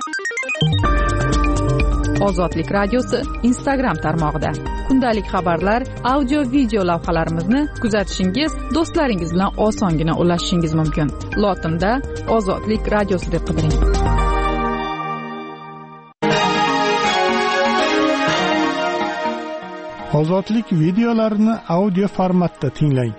Ozodlik radiosi Instagram tarmog'ida kundalik xabarlar, audio video lavhalarimizni kuzatishingiz, do'stlaringiz bilan osongina ulashishingiz mumkin. Lotinda Ozodlik radiosi deb qidiring. Ozodlik videolarini audio formatda tinglang.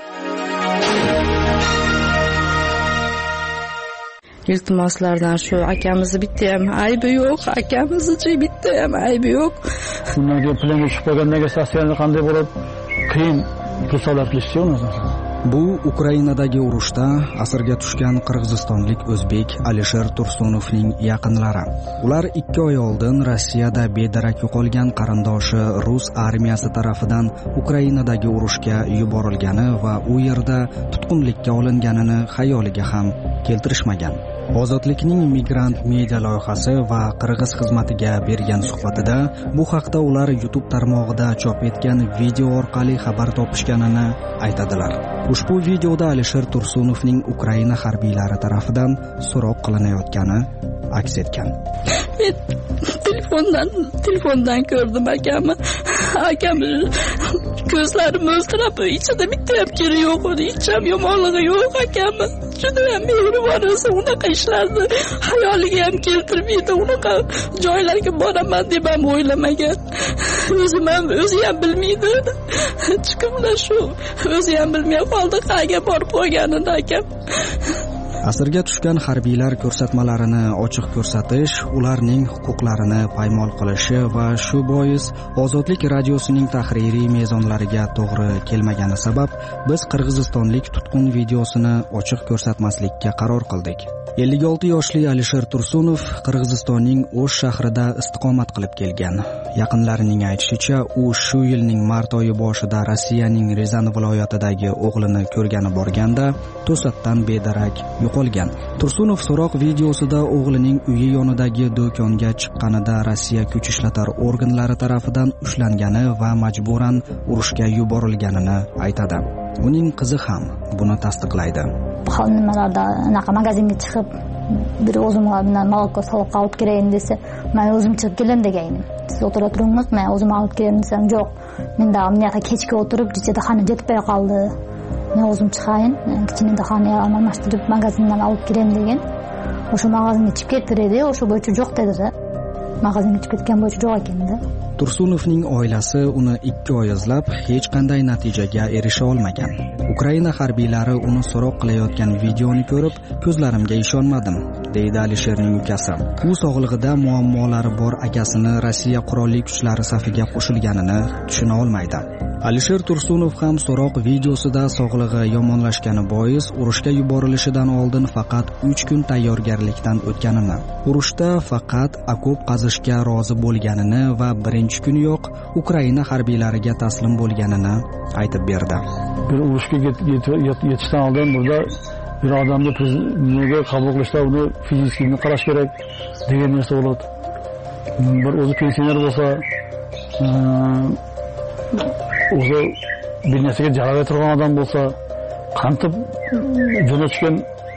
Iltimoslardan shu akamizni bitta ham aybi yo'q, akamizni bitta ham aybi yo'q. Bundan keyin planga tushib qolgandan sotsialni qanday bo'lib qiyin to'sqinlar qilishdi. Bu Ukrainadagi urushda asirga tushgan qirg'izistonlik o'zbek Alisher Tursunovning yaqinlari. Ular 2 oy oldin Rossiyada bedarak yo'qolgan qarindoshi rus armiyasi tarafidan Ukrainadagi urushga yuborilgani va u yerda tutqunlikka olinganini xayoliga ham keltirishmagan. Ozodlikning migrant media loyihasi va qirg'iz xizmatiga bergan suhbatida bu haqda ular YouTube tarmog'ida chop etgan video orqali xabar topishganini aytadilar. Ushbu videoda Alisher Tursunovning Ukraina harbiylari tarafidan so'roq qilinayotgani aks etgan. Telefondan ko'rdim akamni. Akam ko'zlari mo'ltirab, ichida bitta ham kiri yo'q edi, hech ham yomonligi yo'q akamni. Juda ham mehribon o'zi, unaqa ishlarni xayoliga ham keltirmaydi, unaqa joylarga boraman deb ham o'ylamagan. O'zi ham bilmaydi. Chiqimlar shu, o'zi ham bilmay qoldi qayerga borib qo'yganini akam. Asirga tushgan harbiylar ko'rsatmalarini ochiq ko'rsatish, ularning huquqlarini paymol qilishi va shu bois Ozodlik radiosining tahririy mezonlariga to'g'ri kelmagani sabab biz qirg'izistonlik tutqun videosini ochiq ko'rsatmaslikka qaror qildik. 56 yoshli Alisher Tursunov Qirg'izistonning O'sh shahrida istiqomat qilib kelgan. Yaqinlarining aytishicha, u shu yilning mart oyi boshida Rossiyaning Rizan viloyatidagi o'g'lini ko'rgani borganda to'satdan bedarak yo'qolgan. Tursunov so'roq videosida o'g'lining uyi yonidagi do'konga chiqqanida Rossiya kuch ishlatar organlari tarafidan ushlangani va majburan urushga yuborilganini aytadi. Uning qizi ham buni tasdiqlaydi. Nimalarda anaqa magazinga chiqib, bir o'zimga bilan molko solib olib kelayin desa, men o'zim chiqib kelaman deganim. Siz o'tira turingmiz, men o'zim olib kelaman desam, yo'q. Menda amniyatga kechga o'tirib, ichida xona yetmay qoldi. Men o'zim chiqayin, kichkina xona almashtirib magazindan olib kelaman degan. O'sha magazinga chiqib ketdi, o'sha bo'yicha yo'q dedi. Magazinga chiqib ketgan bo'yicha yo'q ekanda. Tursunovning oilasi uni 2 oy izlab hech qanday natijaga erisha olmagan. Ukraina harbiylari uni so'roq qilayotgan videoni ko'rib, ko'zlarimga ishonmadim, deydi Alisherning ukasi. U sog'lig'ida muammolari bor akasini Rossiya qurolli kuchlari safiga qo'shilganini tushuna olmaydi. Alisher Tursunov ham so'roq videosida sog'lig'i yomonlashgani bois urushga yuborilishidan oldin faqat 3 kun tayyorgarlikdan o'tganini, urushda faqat okop qazishga rozi bo'lganini va birinchi kuniyoq Ukraina harbiylariga taslim bo'lganini aytib berdi. Bir urushga yetishdan oldin burada bir odamni nega qabul qilishda uni fizikini qarash kerak degan narsa bo'ladi. Bir o'zi pensioner bo'lsa, o'zi bir narsaga javob turgan odam bo'lsa, qantab jo'natishgan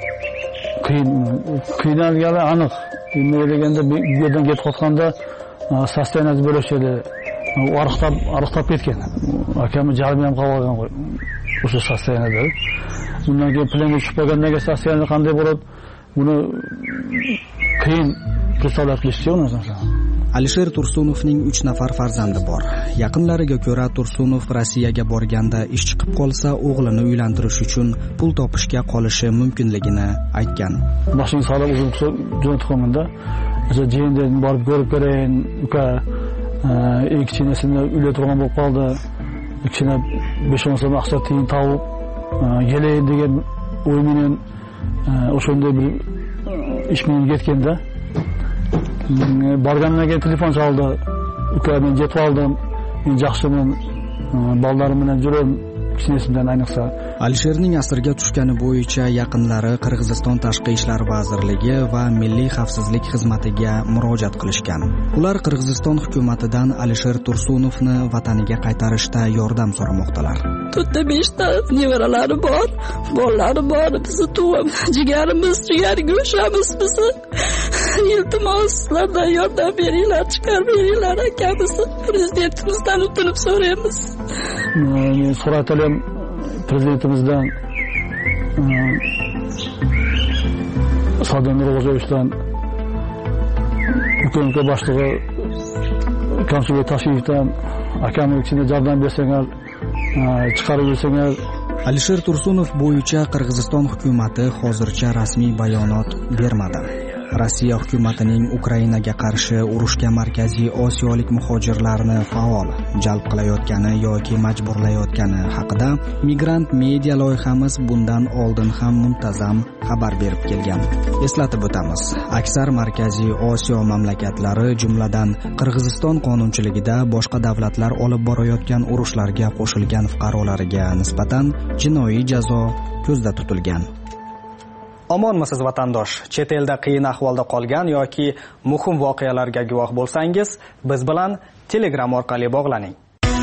qiynalgani aniq. Nima deganda bu yerdan ketib qotganda sostenaz bo'lishadi. Ariqtab ketgan. Akamni jarmi ham qolgan qo'y. O'sha sostenada. Undan keyin planga tushib qolgandan keyin sostenani qanday bo'ladi? Buni qiyin to'sqinlar qilishdi o'zi. Alisher Tursunovning 3 nafar farzandi bor. Yaqinlariga ko'ra Tursunov Rossiyaga borganda ish chiqib qolsa, o'g'lini uylantirish uchun pul topishga qolishi mumkinligini aytgan. Mashina solib o'zim jo'natib qo'ymanda, o'sha jeyindan borib ko'rib ko'rayin, uka ikkinchisini uyda turgan bo'lib qoldi. Ikkina 5-10 so'm aqsa tiyin tavib, gelay degan o'y bilan o'shunday bir ish bilan ketganda borgandan keyin telefon chaldi. Uka, men yetib oldim. Men yaxshiman. Bolalarim bilan yuraman. Kichkinasidan ayniqsa. Alisherning asirga tushgani bo'yicha yaqinlari Qirg'iziston Tashqi ishlar vazirligi va Milliy xavfsizlik xizmatiga murojaat qilishgan. Ular Qirg'iziston hukumatidan Alisher Tursunovni vataniga qaytarishda yordam so'ramoqdalar. 5 ta nevaralari bor, bolalari bor, bizni tuvam, jigarimiz, jigar go'shamiz bizni. iltimos sizlardan yordam beringlar, chiqarib beringlar akamiz. Prezidentimizdan o'tinib so'raymiz. Men so'ratalim prezidentimizdan Sardor Nurg'o'ziyevdan hukumat boshlig'i Kamsuga Tashiyevdan akamning ichida yordam bersangiz, chiqarib bersangiz. Alisher Tursunov bo'yicha Qirg'iziston hukumatati hozircha rasmiy bayonot bermadi. Rossiya hukumatining Ukrainaga qarshi urushga Markaziy Osiyolik muhojirlarni faol jalb qilayotgani yoki majburlayotgani haqida Migrant media loyihamiz bundan oldin ham muntazam xabar berib kelgan. Eslatib o'tamiz. Aksar Markaziy Osiyo mamlakatlari, jumladan Qirg'iziston qonunchiligida boshqa davlatlar olib borayotgan urushlarga qo'shilgan fuqarolariga nisbatan jinoiy jazo ko'zda tutilgan. Omonmisiz vatandosh? Chet elda qiyin ahvolda qolgan yoki muhim voqealarga guvoh bo'lsangiz, biz bilan Telegram orqali bog'laning.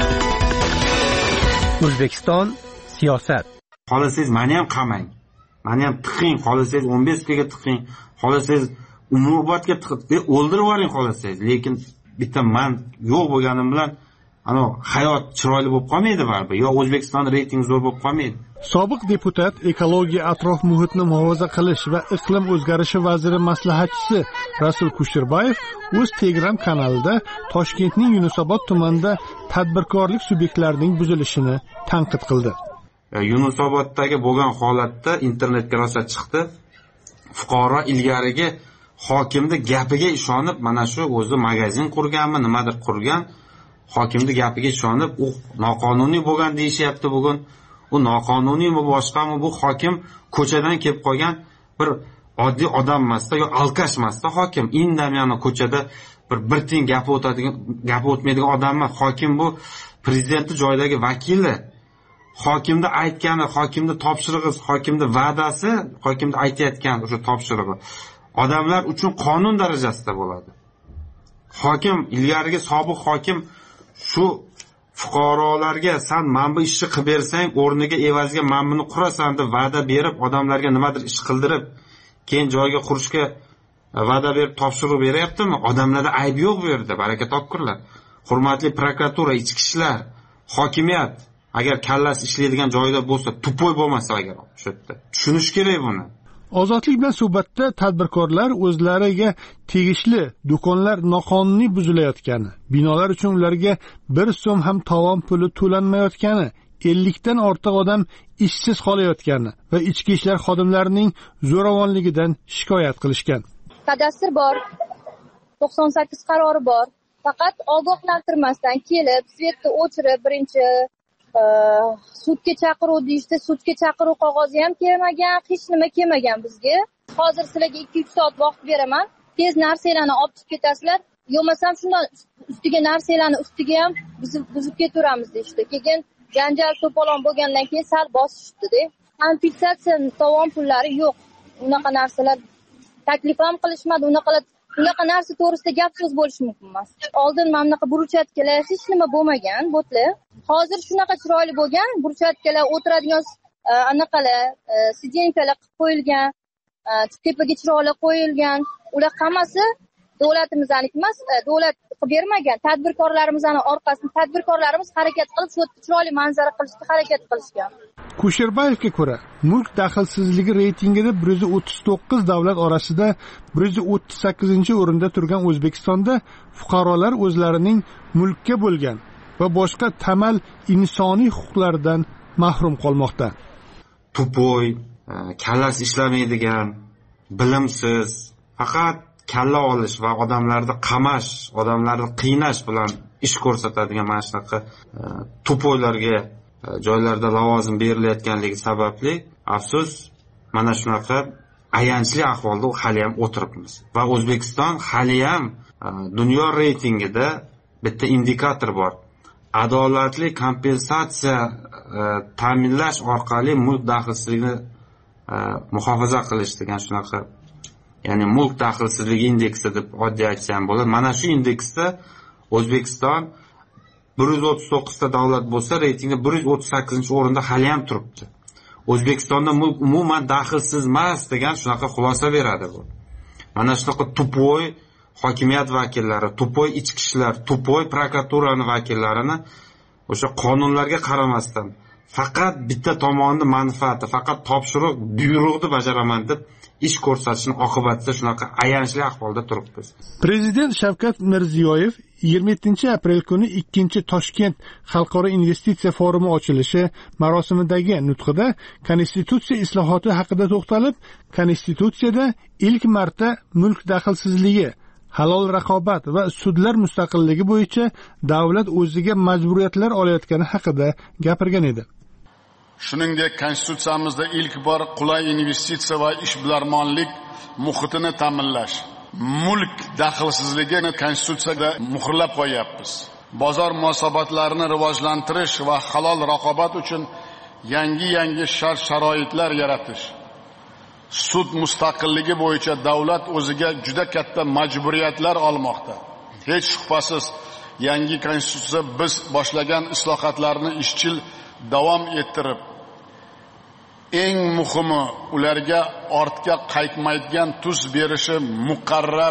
O'zbekiston siyosat. Xohlasangiz meni ham qamang. Meni ham tiqing, xohlasangiz 15 kunga tiqing, xohlasangiz umrbodga tiqib o'ldirib yuboring xohlasangiz, lekin bitta men yo'q bo'lganim bilan ana hayot chiroyli bo'lib qolmaydi baribir. Yo O'zbekiston reytingi zo'r bo'lib qolmaydi. Sobiq deputat, ekologiya, atrof muhitni muhofaza qilish va iqlim o'zgarishi vaziri maslahatchisi Rasul Kusherbayev o'z Telegram kanalida Toshkentning Yunusobod tumanida tadbirkorlik subyektlarining buzilishini tanqid qildi. Yunusoboddagi bo'lgan holatda internetga rosa chiqdi. Fuqaro ilgarigi hokimning gapiga ishonib, mana shu o'zi magazin qurganmi, nimadir qurgan, hokimning gapiga ishonib, u noqonuniy bo'lgan deyishyapti bugun. U noqonuniymi, boshqami, bu hokim ko'chadan kelib qolgan bir oddiy odam emasda, yo alkash emasda hokim. Indamani ko'chada bir tiyin gapi o'tmaydigan odam emas. Hokim bu prezidentning joydagi vakili. Hokimning aytgani, hokimning topshirig'i, hokimning va'dasi, hokimning aytayotgan o'sha topshirig'i odamlar uchun qonun darajasida bo'ladi. Hokim, ilgarigi sobiq hokim shu fuqarolarga sen mana bu ishni qilib bersang, o'rniga evaziga mana buni qurasan deb va'da berib, odamlarga nimadir ish qildirib, keyin joyga qurishga va'da berib topshiriq beryaptimi? Odamlarda ayb yo'q bu yerda, baraka topkurlar. Hurmatli prokuratura, ichki ishlar, hokimiyat agar kallasi ishlaydigan joyda bo'lsa, tupoy bo'lmasa agar shu yerda tushunish kerak buni. Ozodlik bilan suhbatda tadbirkorlar o'zlariga tegishli do'konlar noqonuniy buzilayotgani, binolar uchun ularga 1 so'm ham tovon puli to'lanmayotgani, 50 dan ortiq odam ishsiz qolayotgani va ichki ishlar xodimlarining zo'ravonligidan shikoyat qilishgan. Kadastr bor, 98 qarori bor. Faqat ogohlantirmasdan kelib, svetni o'chirib, birinchi sudga chaqiruv deyishdi, sudga chaqiruv qog'ozi ham kelmagan, hech nima kelmagan bizga. Hozir sizlarga 2-3 soat vaqt beraman, tez narsalarni olib chiqib ketasizlar, yo'masam shundan ustiga narsalarni ustiga ham buzib ketaveramiz deyishdi. Keyin janjal to'polon bo'lgandan keyin sal bosishdi-da. Kompensatsiya tovon pullari yo'q. Unaqa narsalar taklif ham qilishmadi, unaqa narsa to'g'risida gap so'z bo'lishi mumkin emas. Oldin mana bunaqa burchatkalar hech nima bo'lmagan, bo'tlar. Hozir shunaqa chiroyli bo'lgan, burchatkalar o'tiradigan anaqalar, sidenkalar qilib qo'yilgan, tepaga chiroqlar qo'yilgan. Ular hammasi davlatimizning emas, davlat qilib bermagan. Tadbirkorlarimizning orqasida tadbirkorlarimiz harakat qilib, shu chiroyli manzara qilishga harakat qilishgan. Kusherbayevga ko'ra, mulk daxlsizligi reytingida 139 davlat orasida 138-o'rinda turgan O'zbekistonda fuqarolar o'zlarining mulkka bo'lgan va boshqa tamal insoniy huquqlaridan mahrum qolmoqda. Tupoy, kallasi ishlamaydigan, bilimsiz, faqat kalla olish va odamlarni qamash, odamlarni qiynash bilan ish ko'rsatadigan mana shunaqa tupoylarga joylarda lavozim berilayotganligi sababli afsus mana shunaqa ayanchli ahvolda hali ham o'tiribmiz. Va O'zbekiston hali ham dunyo reytingida bitta indikator bor. Adolatli kompensatsiya ta'minlash orqali mulk daxlsizligini muhofaza qilish degan shunaqa, ya'ni mulk daxlsizligi indeksi deb oddiy aytsam bo'ladi. Mana shu indeksda O'zbekiston 139 ta davlat bo'lsa, reytingda 138-o'rinda hali ham turibdi. O'zbekistonda mulk umuman daxlsiz emas degan shunaqa xulosa beradi bu. Mana shunaqa tupoy hokimiyat vakillari, tupoy ichki ishlar, tupoy prokuraturani vakillarini o'sha qonunlarga qaramasdan faqat bitta tomonni manfaati, faqat topshiriq, buyruqni bajaraman deb ish ko'rsatishning oqibatida shunaqa ayanchli ahvolda turibmiz. Prezident Shavkat Mirziyoyev 27-aprel kuni 2-Toshkent xalqaro investitsiya forumi ochilishi marosimidagi nutqida konstitutsiya islohoti haqida to'xtalib, konstitutsiyada ilk marta mulk daxlsizligi, halol raqobat va sudlar mustaqilligi bo'yicha davlat o'ziga majburiyatlar olayotgani haqida gapirgan edi. Shuningdek, konstitutsiyamizda ilk bor qulay investitsiya va ishbilarmonlik muhitini ta'minlash, mulk daxlsizligini konstitutsiyada muhrlab qo'yapmiz. Bozor munosabatlarini rivojlantirish va halol raqobat uchun yangi shart-sharoitlar yaratish. Sud mustaqilligi bo'yicha davlat o'ziga juda katta majburiyatlar olmoqda. Hech shubhasiz, yangi konstitutsiya biz boshlagan islohotlarni izchil davom ettirib, eng muhimi ularga ortga qaytmaydigan tuz berishi muqarrar.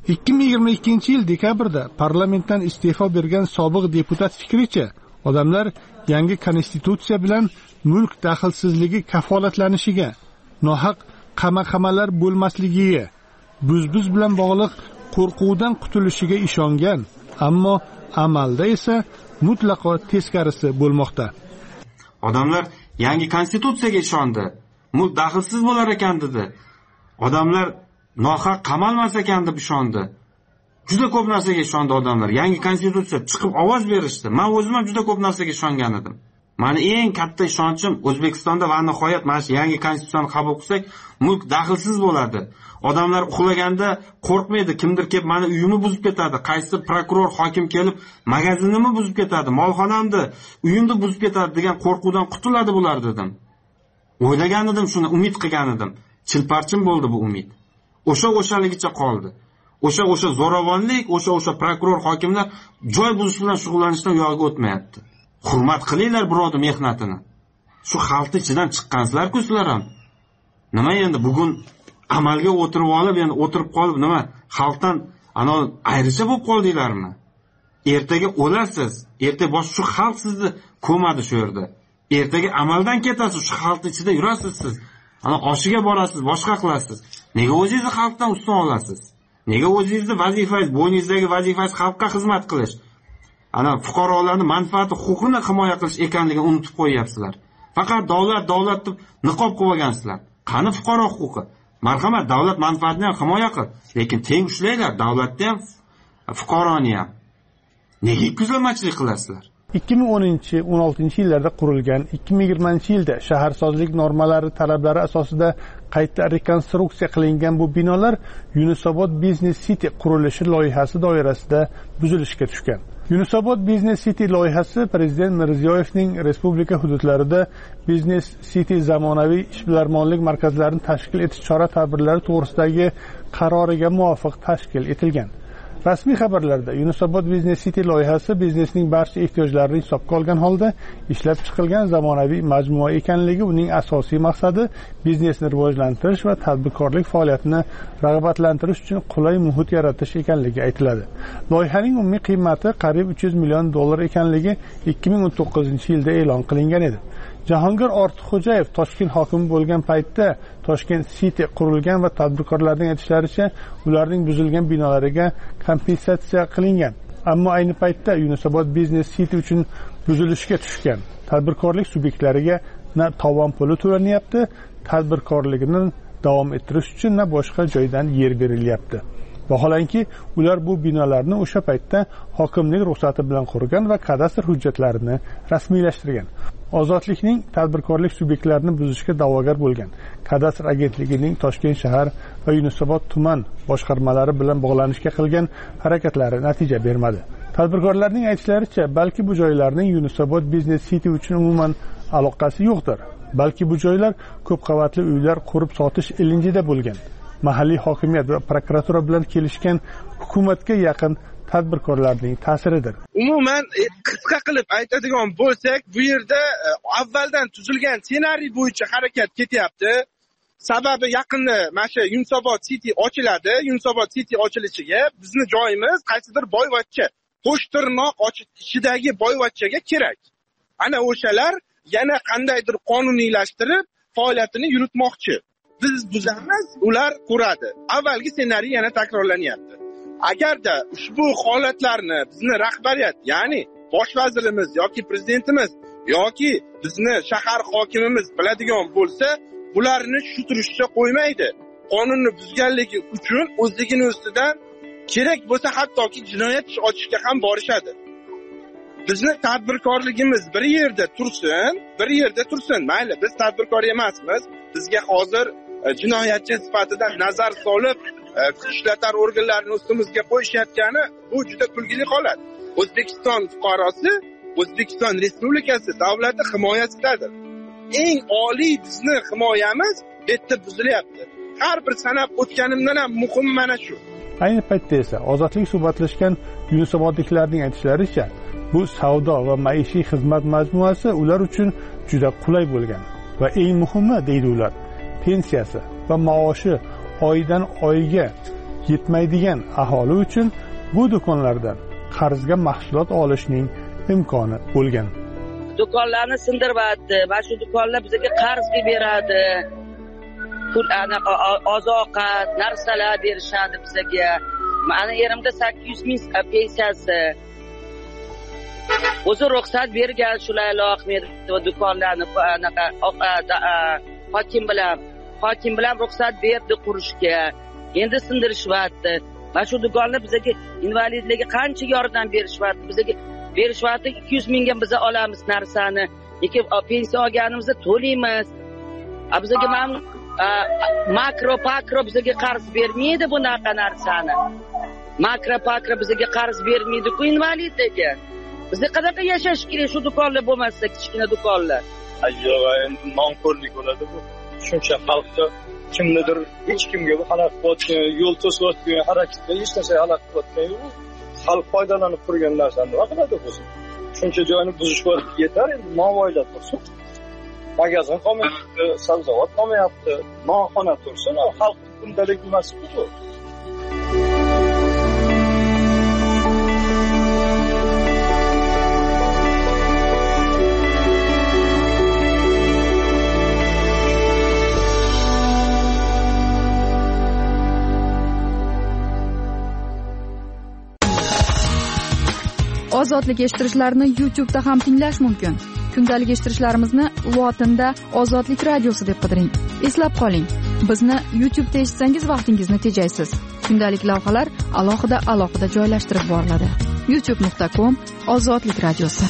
2022-yil dekabrda parlamentdan iste'fo bergan sobiq deputat fikricha, odamlar yangi konstitutsiya bilan mulk daxlsizligi kafolatlanishiga, nohaq qamoqxonalar bo'lmasligiga, buz bilan bog'liq qo'rquvdan qutulishiga ishongan, ammo amalda esa mutlaqo teskarisi bo'lmoqda. Odamlar yangi konstitutsiyaga ishondi. Mulk daxlsiz bo'lar ekan dedi. Odamlar nohaq qamalmas ekan deb ishondi. Juda ko'p narsaga ishondi odamlar. Yangi konstitutsiya chiqib ovoz berishdi. Men o'zim ham juda ko'p narsaga ishongan edim. Meni eng katta ishonchim O'zbekistonda va nihoyat mana shu yangi konstitutsiyani qabul qilsak, mulk daxlsiz bo'ladi. Odamlar uxlaganda qo'rqmaydi, kimdir kelib meni uyimni buzib ketadi, qaysi prokuror, hokim kelib magazinimni buzib ketadi, molxonamni, uyimni buzib ketadi degan qo'rquvdan qutuladi bular dedim. O'ylagan edim, shuni umid qilgan edim. Chilparchim bo'ldi bu umid. O'shaligicha qoldi. O'sha zo'ravonlik, o'sha prokuror, hokimlar joy buzish bilan shug'ullanishdan yo'lga o'tmayapti. Hurmat qilinglar birodar mehnatini. Shu xalqning ichidan chiqqansizlar-ku sizlar ham. Nima endi bugun amalga o'tirib olib, endi o'tirib qolib nima xalqdan ayricha bo'lib qoldinglarmi? Ertaga o'lasiz. Ertaga bosh shu xalq sizni ko'madi shu yerda. Ertaga amaldan ketasiz, shu xalqning ichida yurasiz siz. Oshiga borasiz, boshqa qilasiz. Nega o'zingizni xalqdan ustun olasiz? Nega o'zingizni vazifangiz, bo'yningizdagi vazifangiz xalqqa xizmat qilish, fuqarolarning manfaati, huquqini himoya qilish ekanligini unutib qo'yyapsizlar. Faqat davlat deb niqob qilib olgansizlar. Qani fuqaro huquqi? Marhamat, davlat manfaatini ham himoya qil, lekin teng ushlanglar, davlatni ham, fuqaroni ham. Nega ikkiuzlamachilik qilasizlar? 2010-16 yillarda qurilgan, 2020-yilda shaharsozlik normalari talablari asosida qayta rekonstruksiya qilingan bu binolar Yunusobod Business City qurilishi loyihasi doirasida buzilishga tushgan. Yunusobod Business City loyihasi Prezident Mirziyoyevning respublika hududlarida Business City zamonaviy ishbilarmonlik markazlarini tashkil etish chora-tadbirlari to'g'risidagi qaroriga muvofiq tashkil etilgan. Rasmiy xabarlarda Yunusobod Business City loyihasi biznesning barcha ehtiyojlarini hisobga olgan holda ishlab chiqilgan zamonaviy majmua ekanligi, uning asosiy maqsadi biznesni rivojlantirish va tadbirkorlik faoliyatini rag'batlantirish uchun qulay muhit yaratish ekanligi aytiladi. Loyihaning umumiy qiymati qariyb $300 million ekanligi 2019-yilda e'lon qilingan edi. Jahongir Ortiqxo'jayev Toshkent hokimi bo'lgan paytda Toshkent City qurilgan va tadbirkorlarning aytishlaricha ularning buzilgan binolariga kompensatsiya qilingan. Ammo ayni paytda Yunusobod Business City uchun buzilishga tushgan tadbirkorlik subyektlariga na tovon puli to'lanyapti, tadbirkorligini davom ettirish uchun na boshqa joydan yer berilyapti. Vaholanki, ular bu binolarni o'sha paytda hokimlik ruxsati bilan qurgan va kadastr hujjatlarini rasmiylashtirgan. Ozodlikning tadbirkorlik subyektlarini buzishga da'vogar bo'lgan kadastr agentligining Toshkent shahar va Yunusobod tuman boshqarmalari bilan bog'lanishga qilgan harakatlari natija bermadi. Tadbirkorlarning aytishlaricha, balki bu joylarning Yunusobod Business City uchun umuman aloqasi yo'qdir. Balki bu joylar ko'p qavatli uylar qurib sotish ilinjida bo'lgan. Mahalliy hokimiyat va prokuratura bilan kelishgan hukumatga yaqin tadbirkorlarning ta'siridir. Umuman qisqa qilib aytadigan bo'lsak, bu yerda avvaldan tuzilgan ssenariy bo'yicha harakat ketyapti. Sababi yaqinda mana shu Yunusobod City ochiladi. Yunusobod City ochilishiga bizni joyimiz qaysidir boyvachcha, qo'shtirnoq ichidagi boyvachchaga kerak. Ana o'shalar yana qandaydir qonuniylashtirib faoliyatini yuritmoqchi. Biz buzamiz, ular ko'radi. Avvalgi ssenariy yana takrorlanyapti. Agarda ushbu holatlarni bizni rahbariyat, ya'ni bosh vazirimiz yoki prezidentimiz yoki bizni shahar hokimimiz biladigan bo'lsa, bularni shu turishcha qo'ymaydi. Qonunni buzganligi uchun o'zligini ustidan kerak bo'lsa hattoki jinoyat ishi ochishga ham borishadi. Bizni tadbirkorligimiz bir yerda tursin. Mayli, biz tadbirkor emasmiz. Bizga hozir jinoyatchi sifatida nazar solib, ishlatar organlarini ustimizga qo'yishayotgani bu juda kulgili holat. O'zbekiston fuqarosi, O'zbekiston Respublikasi davlati himoyasidadir. Eng oliy bizni himoyamiz bu yerda buzilyapti. Har bir sanab o'tganimdan ham muhim mana shu. Ayni paytda esa ozodlik suhbatlashgan yunusobodliklarning aytishlaricha, bu savdo va maishiy xizmat majmuasi ular uchun juda qulay bo'lgan va eng muhimi deydi ular, pensiyasi va maoshi oydan oyga yetmaydigan aholi uchun bu do'konlardan qarzga mahsulot olishning imkoni bo'lgan. Do'konlarni sindiryapti. Mana shu do'konlar bizga qarzga beradi. Pul oziq-ovqat, narsalar berishadi bizga. Mani erimga 800 ming pensiyasi. O'zi ruxsat bergan Shulaylo Ahmedov do'konlarni hokim bilan ruxsat berdi qurishga. Endi sindirishyapti. Mana shu do'konlar bizga invalidlarga qancha yordam berishyapti. Bizga berishyapti 200 mingga biz olamiz narsani. Lekin pensiya olganimizda to'laymiz. Bizga ham makro bizga qarz bermaydi bunaqa narsani. Makro bizga qarz bermaydi-ku invalidlarga. Bizga qanaqa yashash kerak shu do'konlar bo'lmasa, kichkina do'konlar? Yo'q, endi nonko'rlik bo'ladi bu. Shuncha xalqqa kimnidir hech kimga bu xalaq bo'tgan, yo'l to'sayotgan, harakatga hech narsa xalaq bo'tgan yo'q. Xalq foydalanib turgan narsani nima qiladi o'zi? Shuncha joyni buzish bo'lib yetar, endi novoylar tursin. Magazin qolmayapti, sabzavot qolmayapti, nonxona tursin, xalq kundalik nimasi bu? Ozodlik eshittirishlarni YouTube'da ham tinglash mumkin. Kundalik eshittirishlarimizni lotinda Ozodlik radiosi deb qidiring. Eslab qoling, bizni YouTube'da eshitsangiz vaqtingizni tejaysiz. Kundalik lavhalar alohida joylashtirib boriladi. youtube.com/Ozodlik radiosi.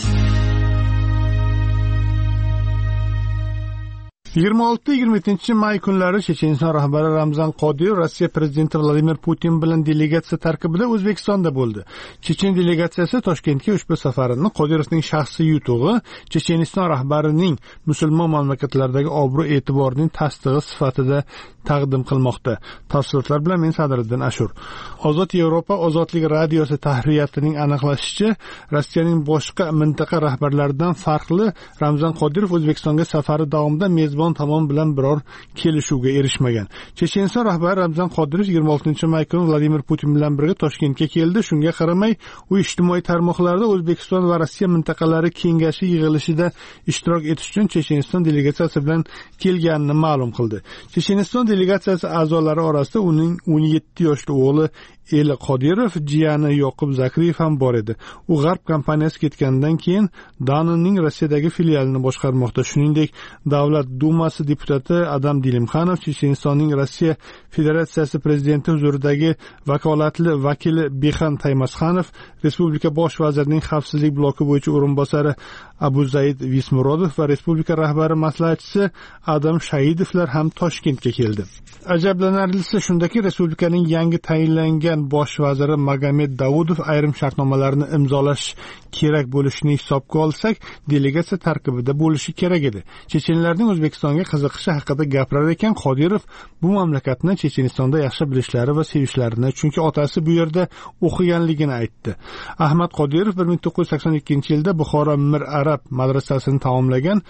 26-27 may kunlari Checheniston rahbari Ramzan Qodirov Rossiya prezidenti Vladimir Putin bilan delegatsiya tarkibida O'zbekistonda bo'ldi. Chechen delegatsiyasi Toshkentga ushbu safarini Qodirovning shaxsiy yutug'i, Checheniston rahbarining musulmon mamlakatlardagi obro'-e'tiborining tasdig'i sifatida taqdim qilmoqda. Tafsilotlar bilan men Sadriddin Ashur. Ozod Yevropa ozodlik radiosi tahriyatining aniqlashicha, Rossiyaning boshqa mintaqa rahbarlaridan farqli Ramzan Qodirov O'zbekistonga safari davomida mezbon tomon bilan biror kelishuvga erishmagan. Checheniston rahbari Ramzan Qodirov 26-may kuni Vladimir Putin bilan birga Toshkentga keldi. Shunga qaramay, u ijtimoiy tarmoqlarda O'zbekiston va Rossiya mintaqalari kengashi yig'ilishida ishtirok etish uchun Checheniston delegatsiyasi bilan kelganini ma'lum qildi. Checheniston delegatsiyasi a'zolari orasida uning 17 yoshli o'g'li Eli Qodirov, jiyani Yoqub Zakriyev ham bor edi. U G'arb kompaniyasi ketgandan keyin Danonning Rossiyadagi filialini boshqarmoqda. Shuningdek, Davlat Dumasi deputati Adam Dilimxanov, Chechenistonning Rossiya Federatsiyasi prezidenti huzuridagi vakolatli vakili Bexan Taymasxanov, Respublika bosh vazirining xavfsizlik bloki bo'yicha o'rinbosari Abuzaid Vismurodov va Respublika rahbari maslahatchisi Adam Shaidovlar ham Toshkentga keldi. Ajablanarlisi shundaki, respublikaning yangi tayinlangan O'zbekiston bosh vaziri Magomed Davudov ayrim shartnomalarni imzolash kerak bo'lishini hisobga olsak, delegatsiya tarkibida bo'lishi kerak edi. Chechenlarning O'zbekistonga qiziqishi haqida gapirar ekan Qodirov bu mamlakatni Chechenistonda yaxshi bilishlari va sevishlarini, chunki otasi bu yerda o'qiganligini aytdi. Ahmad Qodirov 1982-yilda Buxoro Mir Arab madrasasini tamomlagan,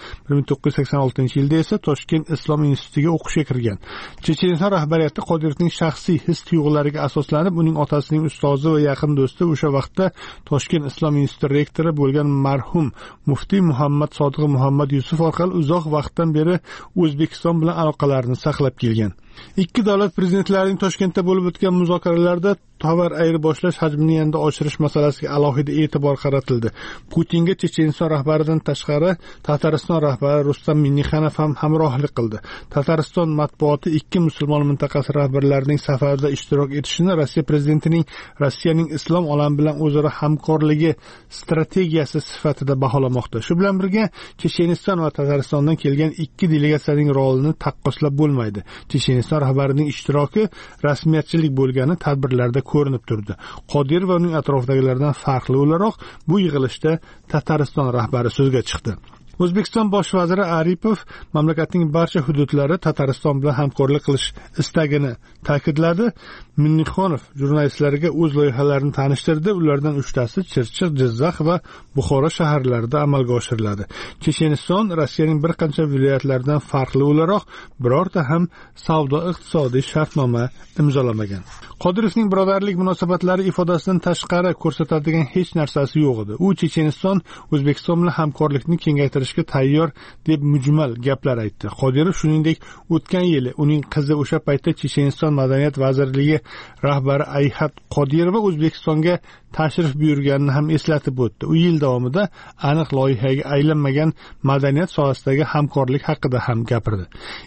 1986-yilda esa Toshkent Islom institutiga o'qishga kirgan. Checheniston rahbariyati Qodirovning shaxsiy his-tuyg'ulariga asoslanib, uning otasining ustozi va yaqin do'sti, o'sha vaqtda Toshkent Islom instituti rektori bo'lgan marhum muftiy Muhammad Sodiq Muhammad Yusuf orqali uzoq vaqtdan beri O'zbekiston bilan aloqalarini saqlab kelgan. Ikki davlat prezidentlarining Toshkentda bo'lib o'tgan muzokaralarda tovar ayirboshlash hajmini yanada oshirish masalasiga alohida e'tibor qaratildi. Putinga Checheniston rahbaridan tashqari Tatariston rahbari Rustam Minnixanov ham hamrohlik qildi. Tatariston matbuoti ikki musulmon mintaqasi rahbarlarining safarda ishtirok etishini Rossiya prezidentining Rossiyaning islom olami bilan o'zaro hamkorligi strategiyasi sifatida baholamoqda. Shu bilan birga Checheniston va Tataristondan kelgan ikki delegatsiyaning rolini taqqoslab bo'lmaydi. Checheniston rahbarining ishtiroki rasmiyatchilik bo'lgani tadbirlarda ko'rinib turdi. Qodirov va uning atrofidagilardan farqli o'laroq bu yig'ilishda Tatariston rahbari so'zga chiqdi. O'zbekiston bosh vaziri Aripov mamlakatning barcha hududlari Tatariston bilan hamkorlik qilish istagini ta'kidladi. Minnixonov jurnalistlarga o'z loyihalarini tanishtirdi. Ulardan 3tasi Chirchiq, Jizzax va Buxoro shaharlarida amalga oshiriladi. Checheniston Rossiyaning bir qancha viloyatlaridan farqli o'laroq birorta ham savdo-iqtisodiy shartnoma imzolamagan. Qodirovning birodarlik munosabatlari ifodasidan tashqari ko'rsatadigan hech narsasi yo'q edi. U Checheniston O'zbekiston bilan hamkorlikni kengaytirishga tayyor deb mujmal gaplar aytdi. Qodirov shuningdek o'tgan yili uning qizi o'sha paytda Checheniston madaniyat vazirligi rahbari Ayhat Qodirova O'zbekistonga tashrif buyurganini ham eslatib o'tdi. U yil davomida aniq loyihaga aylanmagan madaniyat sohasidagi hamkorlik haqida ham gapirdi.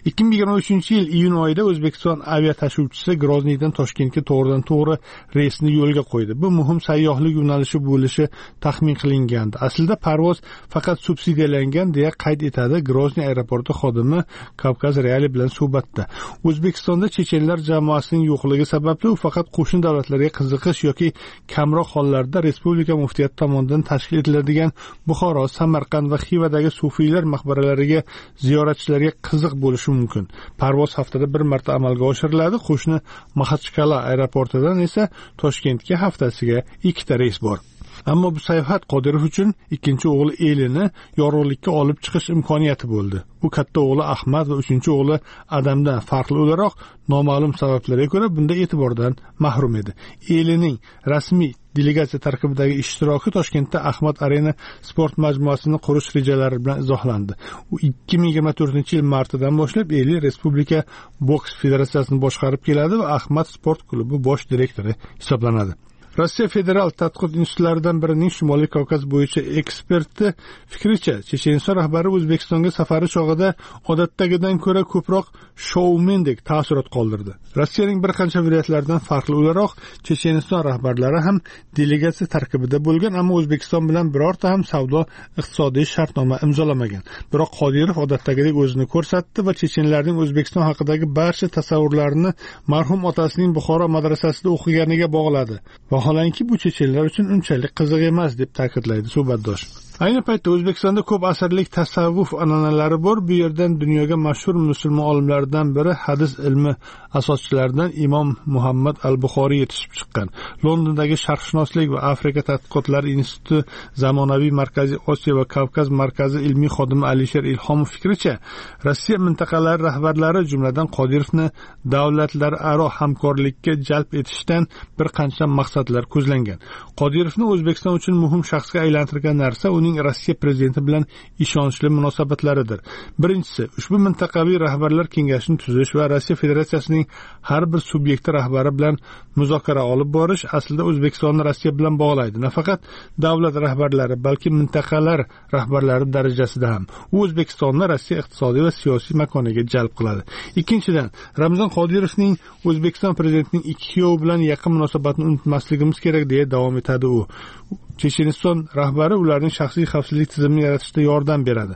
2023-yil iyun oyida O'zbekiston aviatashuvchisi Grozniydan Toshkentga to'g'ridan-to'g'ri reysni yo'lga qo'ydi. Bu muhim sayyohlik yo'nalishi bo'lishi taxmin qilingandi. Aslida parvoz faqat subsidiyalangan deya qayd etadi Grozniy aeroporti xodimi Kavkaz Reali bilan suhbatda. O'zbekistonda chechenlar jamoasining yo'qligi sababli u faqat qo'shni davlatlarga qiziqish yoki kamroq hollarda respublika muftiyati tomonidan tashkil etiladigan Buxoro, Samarqand va Xivadagi sufiylar maqbaralariga ziyoratchilarga qiziq bo'lishi mumkin. Parvoz haftada bir marta amalga oshiriladi. Qo'shni Maxachkala aeroportidan esa Toshkentga haftasiga 2ta reys bor. Ammo bu sayohat Qodirov uchun ikkinchi o'g'li Elini yorug'likka olib chiqish imkoniyati bo'ldi. U katta o'g'li Ahmad va uchinchi o'g'li Adamdan farqli o'laroq noma'lum sabablarga ko'ra bunda e'tibordan mahrum edi. Elining rasmiy delegatsiya tarkibidagi ishtiroki Toshkentda Ahmad Arena sport majmuasini qurish rejalari bilan izohlandi. U 2024-yil martidan boshlab Eli Respublika boks federatsiyasini boshqarib keladi va Ahmad sport klubi bosh direktori hisoblanadi. Rossiya federal tadqiqot institutlaridan birining Shimoliy Kavkaz bo'yicha eksperti fikricha, Checheniston rahbari O'zbekistonga safari chog'ida odatdagidan ko'ra ko'proq shoumendek taassurot qoldirdi. Rossiyaning bir qancha viloyatlaridan farqli o'laroq Checheniston rahbarlari ham delegatsiya tarkibida bo'lgan, ammo O'zbekiston bilan birorta ham savdo-iqtisodiy shartnoma imzolamagan. Biroq Qodirov odatdagidek o'zini ko'rsatdi va chechenlarning O'zbekiston haqidagi barcha tasavvurlarini marhum otasining Buxoro madrasasida o'qiganiga bog'ladi. Vaholanki bu chechenlar uchun unchalik qiziq emas deb ta'kidlaydi suhbatdosh. Ayni paytda O'zbekistonda ko'p asrlik tasavvuf an'analari bor. Bu yerdan dunyoga mashhur musulmon olimlardan biri hadis ilmi asoschilaridan Imom Muhammad al-Buxoriy yetishib chiqqan. Londondagi sharqshunoslik va Afrika tadqiqotlari instituti zamonaviy Markaziy Osiyo va Kavkaz markazi ilmiy xodimi Alisher Ilhomov fikricha, Rossiya mintaqalari rahbarlari jumladan Qodirovni davlatlararo hamkorlikka jalb etishdan bir qancha maqsadlar ko'zlangan. Qodirovni O'zbekiston uchun muhim shaxsga aylantirgan narsa uning Rossiya prezidenti bilan ishonchli munosabatlaridir. Birinchisi, ushbu mintaqaviy rahbarlar kengashini tuzish va Rossiya Federatsiyasining har bir subyekti rahbari bilan muzokara olib borish aslida O'zbekistonni Rossiya bilan bog'laydi. Nafaqat davlat rahbarlari, balki mintaqalar rahbarlari darajasida ham. U O'zbekistonni Rossiya iqtisodiy va siyosiy makoniga jalb qiladi. Ikkinchidan, Ramzan Qodirovning O'zbekiston prezidentining ikki kuyov bilan yaqin munosabatni unutmasligimiz kerak deya davom etadi u. Checheniston rahbari ularning shaxsiy xavfsizlik tizimini yaratishda yordam beradi.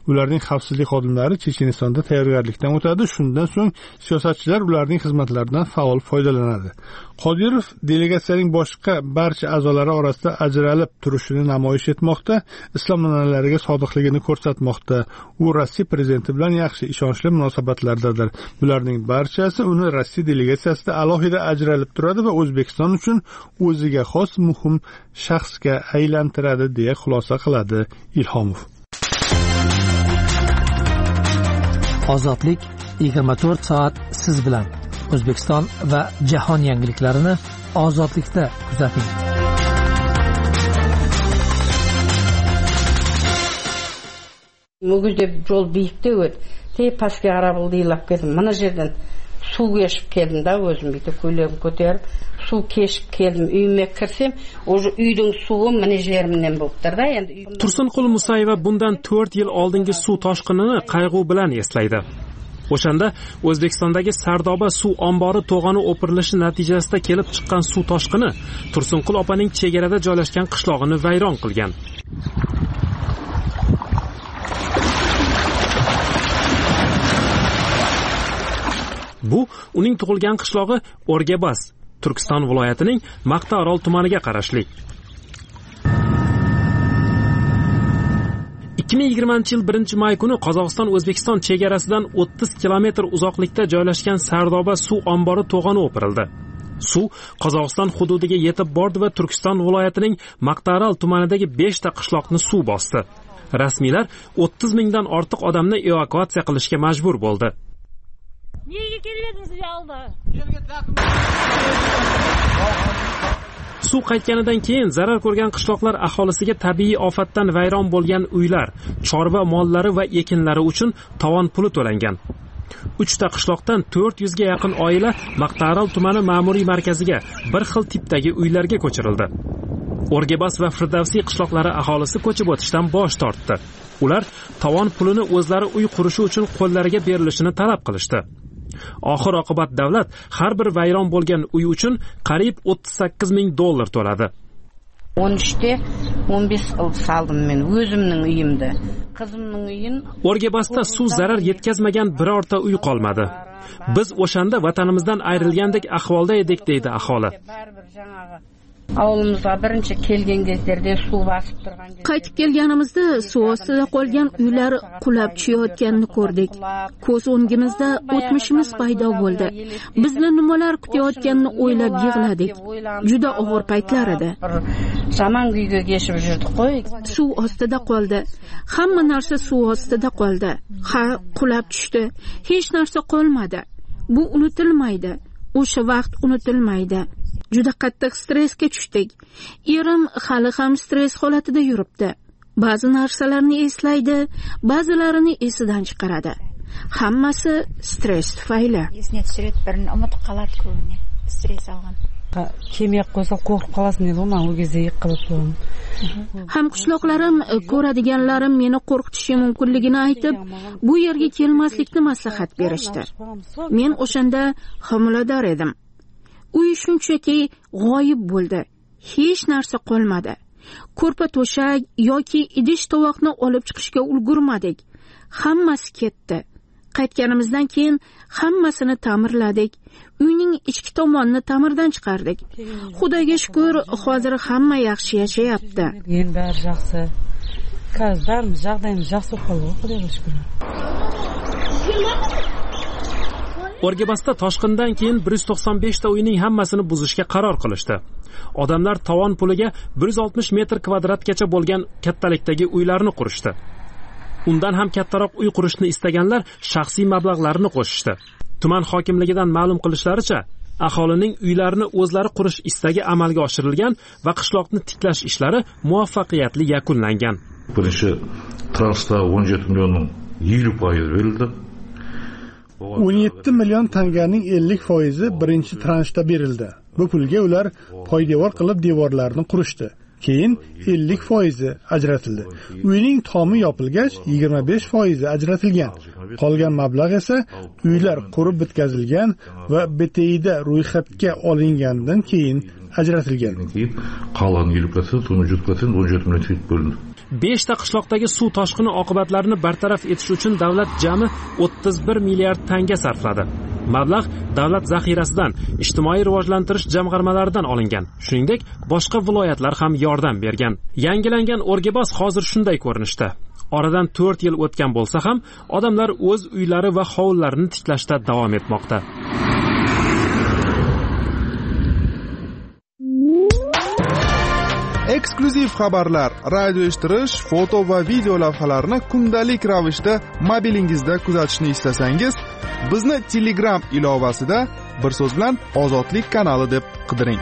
Ularning xavfsizlik xodimlari Chechenistonda tayyorgarlikdan o'tadi. Shundan so'ng siyosatchilar ularning xizmatlaridan faol foydalanadi. Qodirov delegatsiyaning boshqa barcha a'zolari orasida ajralib turishini namoyish etmoqda, islom an'analariga sodiqligini ko'rsatmoqda. U Rossiya prezidenti bilan yaxshi ishonchli munosabatlardadir. Bularning barchasi uni Rossiya delegatsiyasida alohida ajralib turadi va O'zbekiston uchun o'ziga xos muhim shaxsga aylantiradi, deya xulosa qiladi Ilhomov. Ozodlik 24 soat siz bilan. O'zbekiston va jahon yangiliklarini ozodlikda kuzating. Muguzda yo'l biykda o'tdi. Tey pastga qarab o'ylab ketdim. Mana yerdan suv keshib keldim da, o'zim bitta ko'ylagimni ko'tarib, suv keshib keldim. Uyimga kirsam, o'sha uyning suvi mana yerimdan bo'libdi-da. Endi Tursunqul Musayeva bundan 4 yil oldingi suv toshqinini qayg'u bilan eslaydi. O'shanda O'zbekistondagi Sardoba suv ombori to'g'oni o'pirilishi natijasida kelib chiqqan suv toshqini Tursunqul opaning chegarada joylashgan qishlog'ini vayron qilgan. Bu uning tug'ilgan qishlog'i O'rgabas, Turkiston viloyatining Maqtaorol tumaniga qarashli. 2020 yil 1-may kuni Qozog'iston O'zbekiston chegarasidan 30 kilometr uzoqlikda joylashgan Sardoba suv ombori to'g'oni o'pirildi. Suv Qozog'iston hududiga yetib bordi va Turkiston viloyatining Maqtaorol tumanidagi 5 ta qishloqni suv bosdi. Rasmiylar 30 mingdan ortiq odamni evakuatsiya qilishga majbur bo'ldi. Nega keldingiz yolda? Suv qaytganidan keyin zarar ko'rgan qishloqlar aholisiga tabiiy ofatdan vayron bo'lgan uylar, chorva mollari va ekinlari uchun tovon puli to'langan. 3 ta qishloqdan 400 ga yaqin oila Maqtaorol tumani ma'muriy markaziga bir xil tipdagi uylarga ko'chirildi. O'rgabas va Firdavsiy qishloqlari aholisi ko'chib o'tishdan bosh tortdi. Ular tovon pulini o'zlari uy qurishi uchun qo'llariga berilishini talab qilishdi. Oxir oqibat davlat har bir vayron bo'lgan uy uchun qariyb 38 ming dollar to'ladi. 13 15 qilib saldim men o'zimning uyimda. Qizimning uyin. O'rgabasda suv zarar yetkazmagan birorta uy qolmadi. Biz o'shanda vatanimizdan ayrilgandek ahvolda edik, deydi aholi. Ovulimizga birinchi kelgan kezlarda suv bosib turgan. Qaytib kelganimizda suv ostida qolgan uylar qulab tushayotganini ko'rdik. Ko'z o'ngimizda o'tmishimiz paydo bo'ldi. Bizni nimalar kutayotganini o'ylab yig'ladik. Juda og'ir paytlar edi. Zaman kuyga kechib yurdik-qo'y. Suv ostida qoldi. Hamma narsa suv ostida qoldi. Qulab tushdi. Hech narsa qolmadi. Bu unutilmaydi. O'sha vaqt unutilmaydi. Juda qattiq stressga tushdik. Erim hali ham stress holatida yuribdi. Ba'zi narsalarni eslaydi, ba'zilarini esidan chiqaradi. Hammasi stress tufayli. Esne tushirib, birini unutib qoladi ko'pini. Stress olgan. Kemiyak qo'ysa qo'rqib qolasan dedi, men u кезде yiqilib qo'ydim. Ham qishloqlarim, ko'radiganlarim meni qo'rqitishi mumkinligini aytib, bu yerga kelmaslikni maslahat berishdi. Men o'shanda homilador edim. Uy shunchaki g'oyib bo'ldi. Hech narsa qolmadi. Ko'rpa to'shak yoki idish-tovoqni olib chiqishga ulgurmadik. Hammasi ketdi. Qaytganimizdan keyin hammasini ta'mirladik. Uyning ichki tomonini ta'mirdan chiqardik. Xudoga shukr, hozir hamma yaxshi yashayapti. Endi bari yaxshi. Barimiz жағдайimiz yaxshi bo'ldi, Xudoga shukr. O'rgabasda toshqindan keyin 195 ta uyning hammasini buzishga qaror qilishdi. Odamlar tovon puliga 160 metr kvadratgacha bo'lgan kattalikdagi uylarni qurishdi. Undan ham kattaroq uy qurishni istaganlar shaxsiy mablag'larini qo'shishdi. Tuman hokimligidan ma'lum qilishlaricha, aholining uylarini o'zlari qurish istagi amalga oshirilgan va qishloqni tiklash ishlari muvaffaqiyatli yakunlangan. Birinchi transhda 17 millionning 50% berildi. 17 million tanganing 50% birinchi transhda berildi. Bu pulga ular poydevor qilib devorlarni qurishdi. keyin 50% ajratildi. Uyning tomi yopilgach 25% ajratilgan. Qolgan mablag' esa uylar qurib bitkazilgan va BTI'da ro'yxatga olingandan keyin ajratilgan. Qolgan 50%, 17% 17 million tenge bo'lindi. 5 ta qishloqdagi suv toshqini oqibatlarini bartaraf etish uchun davlat jami 31 milliard tanga sarfladi. Mablag' davlat zaxirasidan, ijtimoiy rivojlantirish jamg'armalaridan olingan. Shuningdek, boshqa viloyatlar ham yordam bergan. Yangilangan O'rgabos hozir shunday ko'rinishda. Oradan 4 yil o'tgan bo'lsa ham, odamlar o'z uylari va hovlilarini tiklashda davom etmoqda. Eksklyuziv xabarlar, radio eshittirish, foto va video lavhalarni kundalik ravishda mobilingizda kuzatishni istasangiz, bizni Telegram ilovasida bir so'z bilan Ozodlik kanali deb qidiring.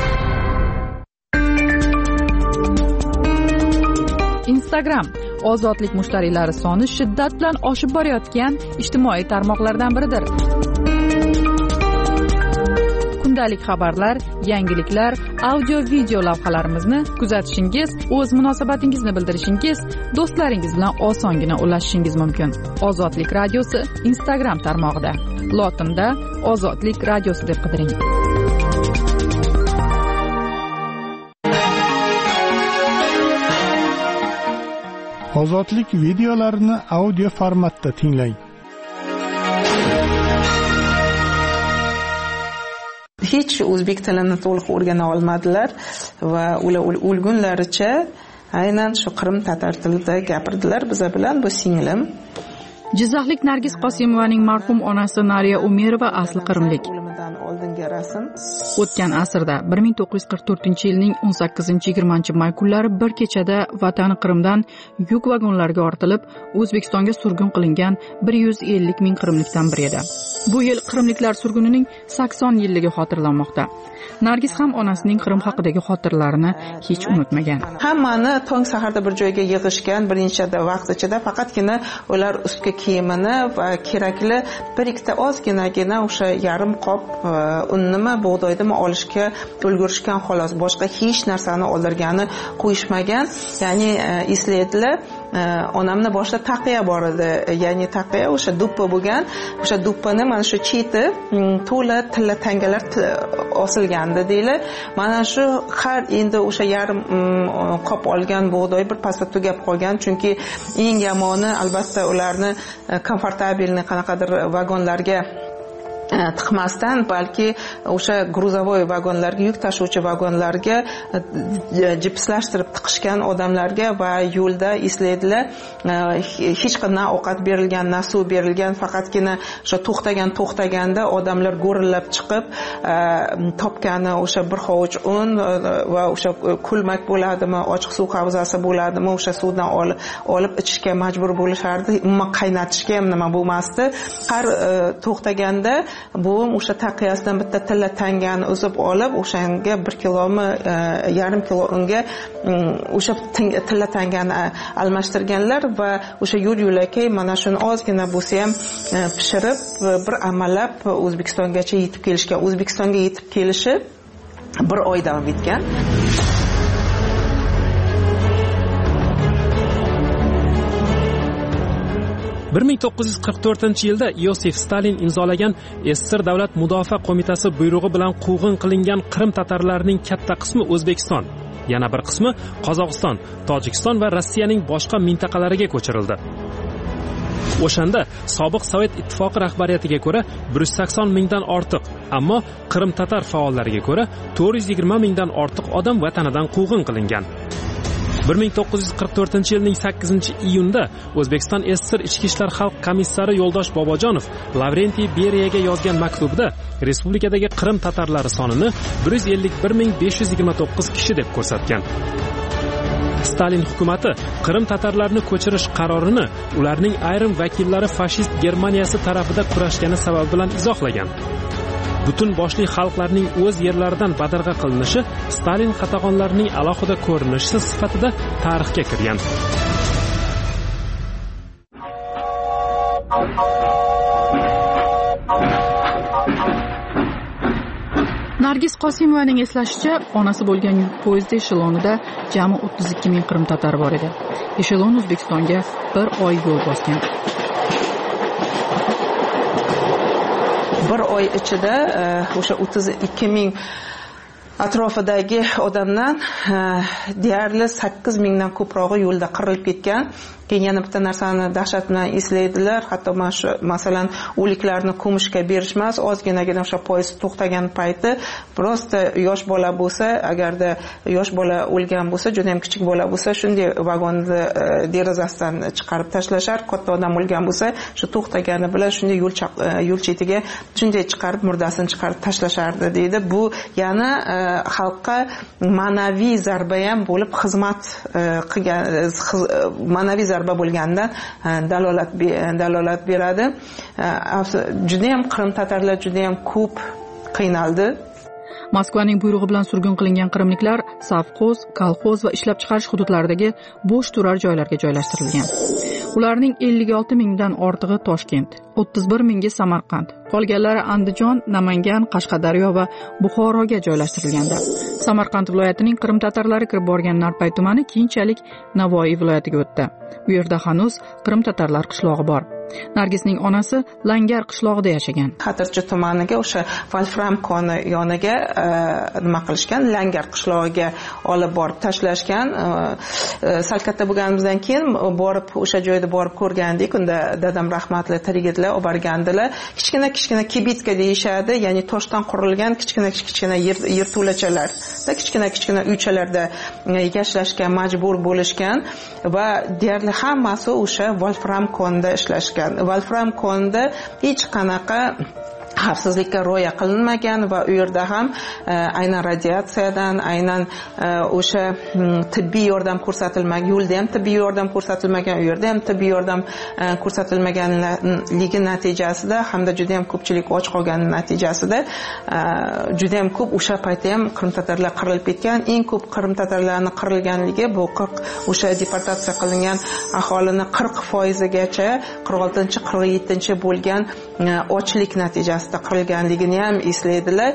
Instagram ozodlik mushtariylari soni shiddat bilan oshib borayotgan ijtimoiy tarmoqlardan biridir. Kundalik xabarlar, yangiliklar, audio video lavhalarimizni kuzatishingiz, o'z munosabatingizni bildirishingiz, do'stlaringiz bilan osongina ulashishingiz mumkin. Ozodlik radiosi Instagram tarmog'ida. Lotinda Ozodlik radiosi deb qidiring. Ozodlik videolarini audio formatda tinglang. Hech o'zbek tilini to'liq o'rgana olmadilar va ular o'lgunlaricha aynan shu Qrim tatar tilida gapirdilar. Biza bilan bu singlim. Jizzaxlik Nargiz Qosimovaning marhum onasi Nariya Umerova asli qrimlik. O'tgan asrda 1944-yilning 18-20 may kunlari bir kechada vatani Qrimdan yuk vagonlarga ortilib, O'zbekistonga surgun qilingan 150 ming qrimlikdan biri edi. Bu yil qrimliklar surgunining 80 yilligi xotirlanmoqda. Nargiz ham onasining Qrim haqidagi xotiralarini hech unutmagan. Hammani tong saharda bir joyga yig'ishgan, bir necha vaqt ichida faqatgina ular ustki kiyimini va kerakli bir ikkita ozginagina o'sha yarim qop unnimi, bug'doydimi olishga ulgurishgan xolos. Boshqa hech narsani oldirgani qo'yishmagan. Ya'ni eslaydilar, onamni boshida taqiya bor edi. Ya'ni taqiya o'sha duppa bo'lgan. O'sha duppani mana shu cheti to'la tilla tangalar osilgandi deylar. Mana shu har endi o'sha yarim qop olgan bug'doy bir pasda tugab qolgan. Chunki eng yomoni albatta ularni komfortabilni qanaqadir vagonlarga tiqmasdan, balki o'sha gruzavoy vagonlarga, yuk tashuvchi vagonlarga jipslashtirib tiqishgan odamlarga va yo'lda eslaydilar, hech qanday ovqat berilgan, na suv berilgan, faqatgina o'sha to'xtaganda odamlar go'rillab chiqib topgani o'sha bir hovuch un va o'sha kulmak bo'ladimi, ochiq suv havzasi bo'ladimi, o'sha suvdan olib ichishga majbur bo'lishardi. Umuman qaynatishga ham nima bo'lmasdi. Har to'xtaganda buvim o'sha taqiyasidan bitta tilla tangani uzib olib, o'shanga 1 kilomi, yarim kilo unga o'sha tilla tangani almashtirganlar va o'sha yo'l-yo'lakay mana shuni ozgina bo'lsa ham pishirib, bir amallab O'zbekistongacha yetib kelishgan. O'zbekistonga yetib kelishi 1 oy davom etgan. Bir 1944-yilda Iosif Stalin imzolagan SSR Davlat Mudofaa qo'mitasi buyrug'i bilan quvg'in qilingan Qrim tatarlarining katta qismi O'zbekiston, yana bir qismi Qozog'iston, Tojikiston va Rossiyaning boshqa mintaqalariga ko'chirildi. O'shanda sobiq Sovet ittifoqi rahbariyatiga ko'ra 180 mingdan ortiq, ammo Qrim tatar faollariga ko'ra 420 mingdan ortiq odam vatanidan quvg'in qilingan. 1944-yilning 8-iyunda O'zbekiston SSR Ichki ishlar xalq komissari Yo'ldosh Bobojonov Lavrentiy Beriyaga yozgan maktubda respublikadagi Qrim tatarlari sonini 151.529 kishi deb ko'rsatgan. Stalin hukumati Qrim tatarlarini ko'chirish qarorini ularning ayrim vakillari fashist Germaniyasi tarafida kurashgani sababi bilan izohlagan. Butun boshli xalqlarning o'z yerlaridan badarg'a qilinishi Stalin qatag'onlarining alohida ko'rinishi sifatida tarixga kirgan. Nargiz Qosimovaning eslashicha, onasi bo'lgan yuk poyezdi eshelonida jami 32 ming Qrim tatari bor edi. Eshelon O'zbekistonga 1 oy yo'l bosgan. Bir oy ichida o'sha 32 ming atrofidagi odamdan deyarli 8 mingdan ko'prog'i yo'lda qirilib ketgan. Keyin yana bitta narsani dahshat bilan eslaydilar. Hatto mana shu masalan o'liklarni ko'mishga berishmas, ozginagina o'sha poyezd to'xtagan payti prosta yosh bola bo'lsa, agarda yosh bola o'lgan bo'lsa, juda ham kichik bola bo'lsa, shunday vagonni derazasidan chiqarib tashlashar. Katta odam o'lgan bo'lsa, shu to'xtagani bilan shunday yo'l chetiga shunday chiqarib murdasini chiqarib tashlashardi deydi. Bu yana xalqqa ma'naviy zarba ham bo'lib xizmat qilgan, ma'naviy zarba bo'lganda dalolat beradi. Juda ham Qrim tatarlar juda ham ko'p qiynaldi. Moskvaning buyrug'i bilan surgun qilingan qrimliklar savxoz, kolxoz va ishlab chiqarish hududlaridagi bo'sh turar joylarga joylashtirilgan. Ularning 56 mingdan ortig'i Toshkent, 31 mingi Samarqand, qolganlari Andijon, Namangan, Qashqadaryo va Buxoroga joylashtirilgandi. Samarqand viloyatining Qrim tatarlari kirib borgan Narpay tumani keyinchalik Navoiy viloyatiga o'tdi. Bu yerda hanuz Qrim tatarlar qishlog'i bor. Nargizning onasi Langar qishlog'ida yashagan. Xatirchi tumaniga o'sha Wolfram koni yoniga nima qilishgan, Langar qishlog'iga olib borib tashlashgan. Sal katta bo'lganimizdan keyin borib o'sha joyda borib ko'rgandik. Unda dadam rahmatli tirik edilar, olib borgandilar. Kichkina kibitka deyishadi, ya'ni toshdan qurilgan kichkina yerto'lachalar, kichkina uychalarda yashashga majbur bo'lishgan va deyarli hammasi o'sha Wolfram konida ishlashgan. Wolfram konida hech qanaqa xavfsizlikka rioya qilinmagan va u yerda ham aynan radiatsiyadan, aynan o'sha tibbiy yordam ko'rsatilmagan, yo'lda ham tibbiy yordam ko'rsatilmagan, u yerda ham tibbiy yordam ko'rsatilmaganligi natijasida hamda juda ham ko'pchilik och qolgani natijasida juda ham ko'p o'sha paytda ham Qrim tatarlar qirilib ketgan. Eng ko'p Qrim tatarlarning qirilganligi bu o'sha deportatsiya qilingan aholini 40%gacha 46-47 bo'lgan ochlik natijasida qirilganligini ham eslaydilar.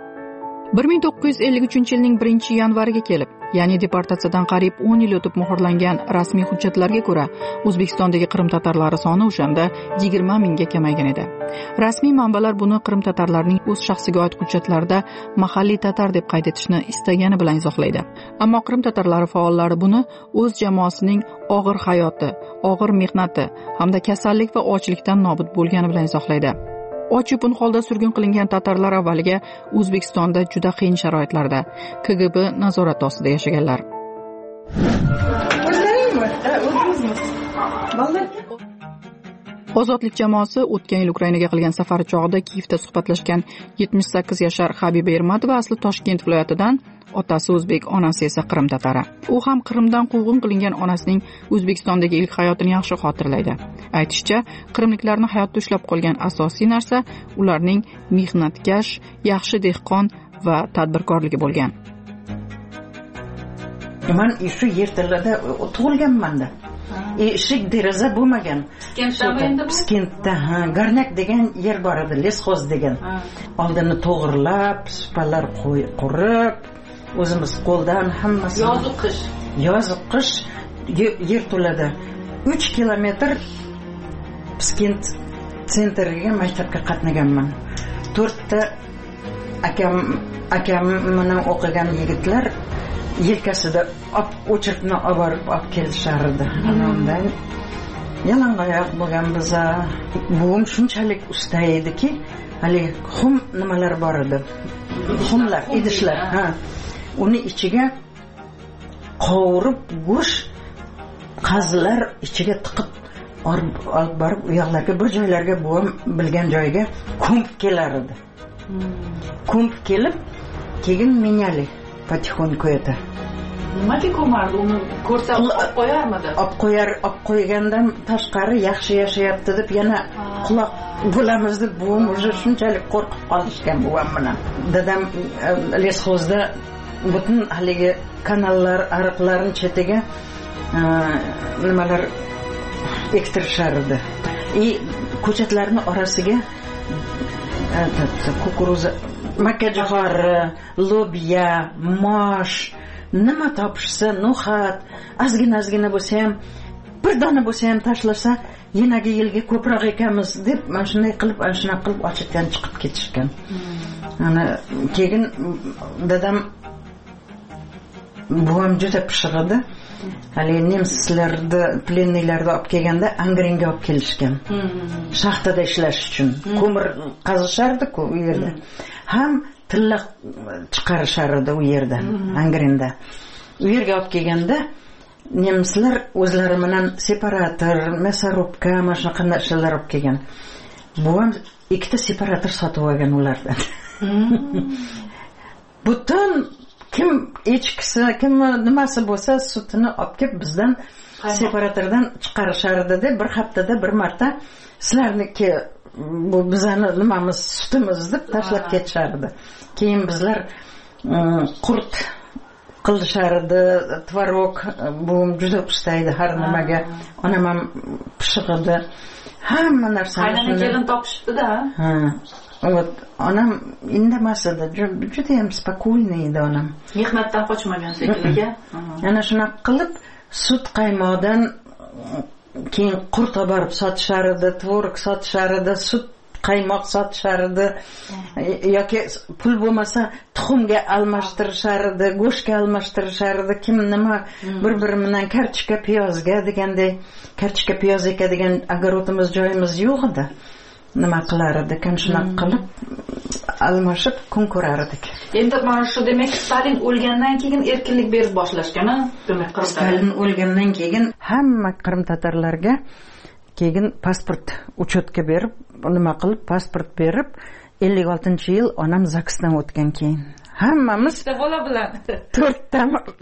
1953 yilning 1-yanvariga kelib, ya'ni deportatsiyadan qariyb 10 yil o'tib muhrlangan rasmiy hujjatlarga ko'ra, O'zbekistondagi Qrim tatarlari soni o'shanda 20 mingga kamaygan edi. Rasmiy manbalar buni Qrim tatarlarining o'z shaxsiga oid hujjatlarida mahalliy tatar deb qayd etishni istagani bilan izohlaydi. Ammo Qrim tatarlari faollari buni o'z jamoasining og'ir hayoti, og'ir mehnati hamda kasallik va ochlikdan nobud bo'lgani bilan izohlaydi. Och-yupun holda surgun qilingan tatarlar avvaliga O'zbekistonda juda qiyin sharoitlarda KGB nazorati ostida yashaganlar. Ozodlik jamoasi o'tgan yil Ukrainaga qilgan safari chog'ida Kiyevda suhbatlashgan 78 yashar Habiba Ermatova asli Toshkent viloyatidan, otasi o'zbek, onasi esa Qrim tatari. U ham Qrimdan quvg'in qilingan onasining O'zbekistondagi ilk hayotini yaxshi xotirlaydi. Aytishicha, qrimliklarni hayotda ushlab qolgan asosiy narsa ularning mehnatkash, yaxshi dehqon va tadbirkorligi bo'lgan. Men shu yerlarda tug'ilganman-da. Eshik deraza bo'lmagan. Piskentda, Garnak degan yer bor edi, lesxoz degan. Oldini to'g'irlab, supalar qurib, o'zimiz qo'ldan hammasi. Yoz qish yer to'ladi. 3 kilometr Piskent sentriga maktabga qatnaganman. 4 ta akam bilan o'qigan yigitlar yelkasida o'chirtni olib kelishardi. Anamdan yalangoyoq bo'lgan biza. Buvim shunchalik usta ediki, hali xum nimalar bor edi. Xumlar, idishlar, uni ichiga qovurib go'sht qazilar ichiga tiqib olib borib u yoqlarga bir joylarga buvim bilgan joyga ko'mib kelar edi. Ko'mib kelib, keyin menyali потихоньку это. Nimaga ko'mardi? Uni ko'rsa olib qo'yarmidi? Olib qo'ygandan tashqari yaxshi yashayapti deb yana quloq bo'lamiz deb buvim уже shunchalik qo'rqib qolishgan buvam bilan. Dadam lesxozda butun haligi kanallar, ariqlarning chetiga nimalar ektirishardi. Ko'chatlarning orasiga kukuruza makkajo'xori, lobiya, mosh, nima topishsa, no'xat, ozgina bo'lsa ham, bir dona bo'lsa ham tashlasa, yanagi yilga ko'proq ekamiz deb mana shunday qilib, shunaqa qilib ochitdan chiqib ketishgan. Ana keyin dadam buvam juda pishiq edi. Hali nemslarni plennilarni olib kelganda Angrenga olib kelishgan. Shaxtada ishlash uchun. Ko'mir qazishardi-ku u yerda. Ham tilla chiqarishar edi u yerda, Angrenda. U yerga olib kelganda nemslar o'zlari bilan separator, мясорубка, mana shunaqa narsalar olib kelgan. Buvam ikkita separator sotib olgan ulardan. Butun kim echkisi, kim nimasi bo'lsa sutini olib kelib bizdan separatordan chiqarishardi deb bir haftada bir marta sizlarniki bu bizani nimamiz sutimiz deb tashlab ketishardi. Keyin bizlar qurt qilishardi, tvorog, bu juda usta edi har nimaga. Onam ham pishiq edi. Hamma narsani qaynona kelin topishibdi-da. Вот, onam indamas edi, juda ham spokойный edi onam. Mehnatdan qochmagan shekilliga. Ana shunaqa qilib sut qaymoqdan keyin qurt olib borib sotishar edi, tvorog sotishar edi, sut qaymoq sotishar edi, yoki pul bo'lmasa tuxumga almashtirishar edi, go'shtga almashtirishar edi, kim nima bir-biri bilan kartoshka piyozga deganday, kartoshka piyoz ekadigan огородimiz joyimiz yo'q edi. Nima qilar edik, shunaqa qilib almashib kun ko'rar edik. Endi mana shu demak Stalin o'lgandan keyin erkinlik berib boshlashgan-a? Demak Stalin o'lgandan keyin hamma Qrim tatarlarga keyin pasport uchotka berib, nima qilib pasport berib 56-yil onam zaksdan o'tgan keyin hammamiz bola bilan 4ta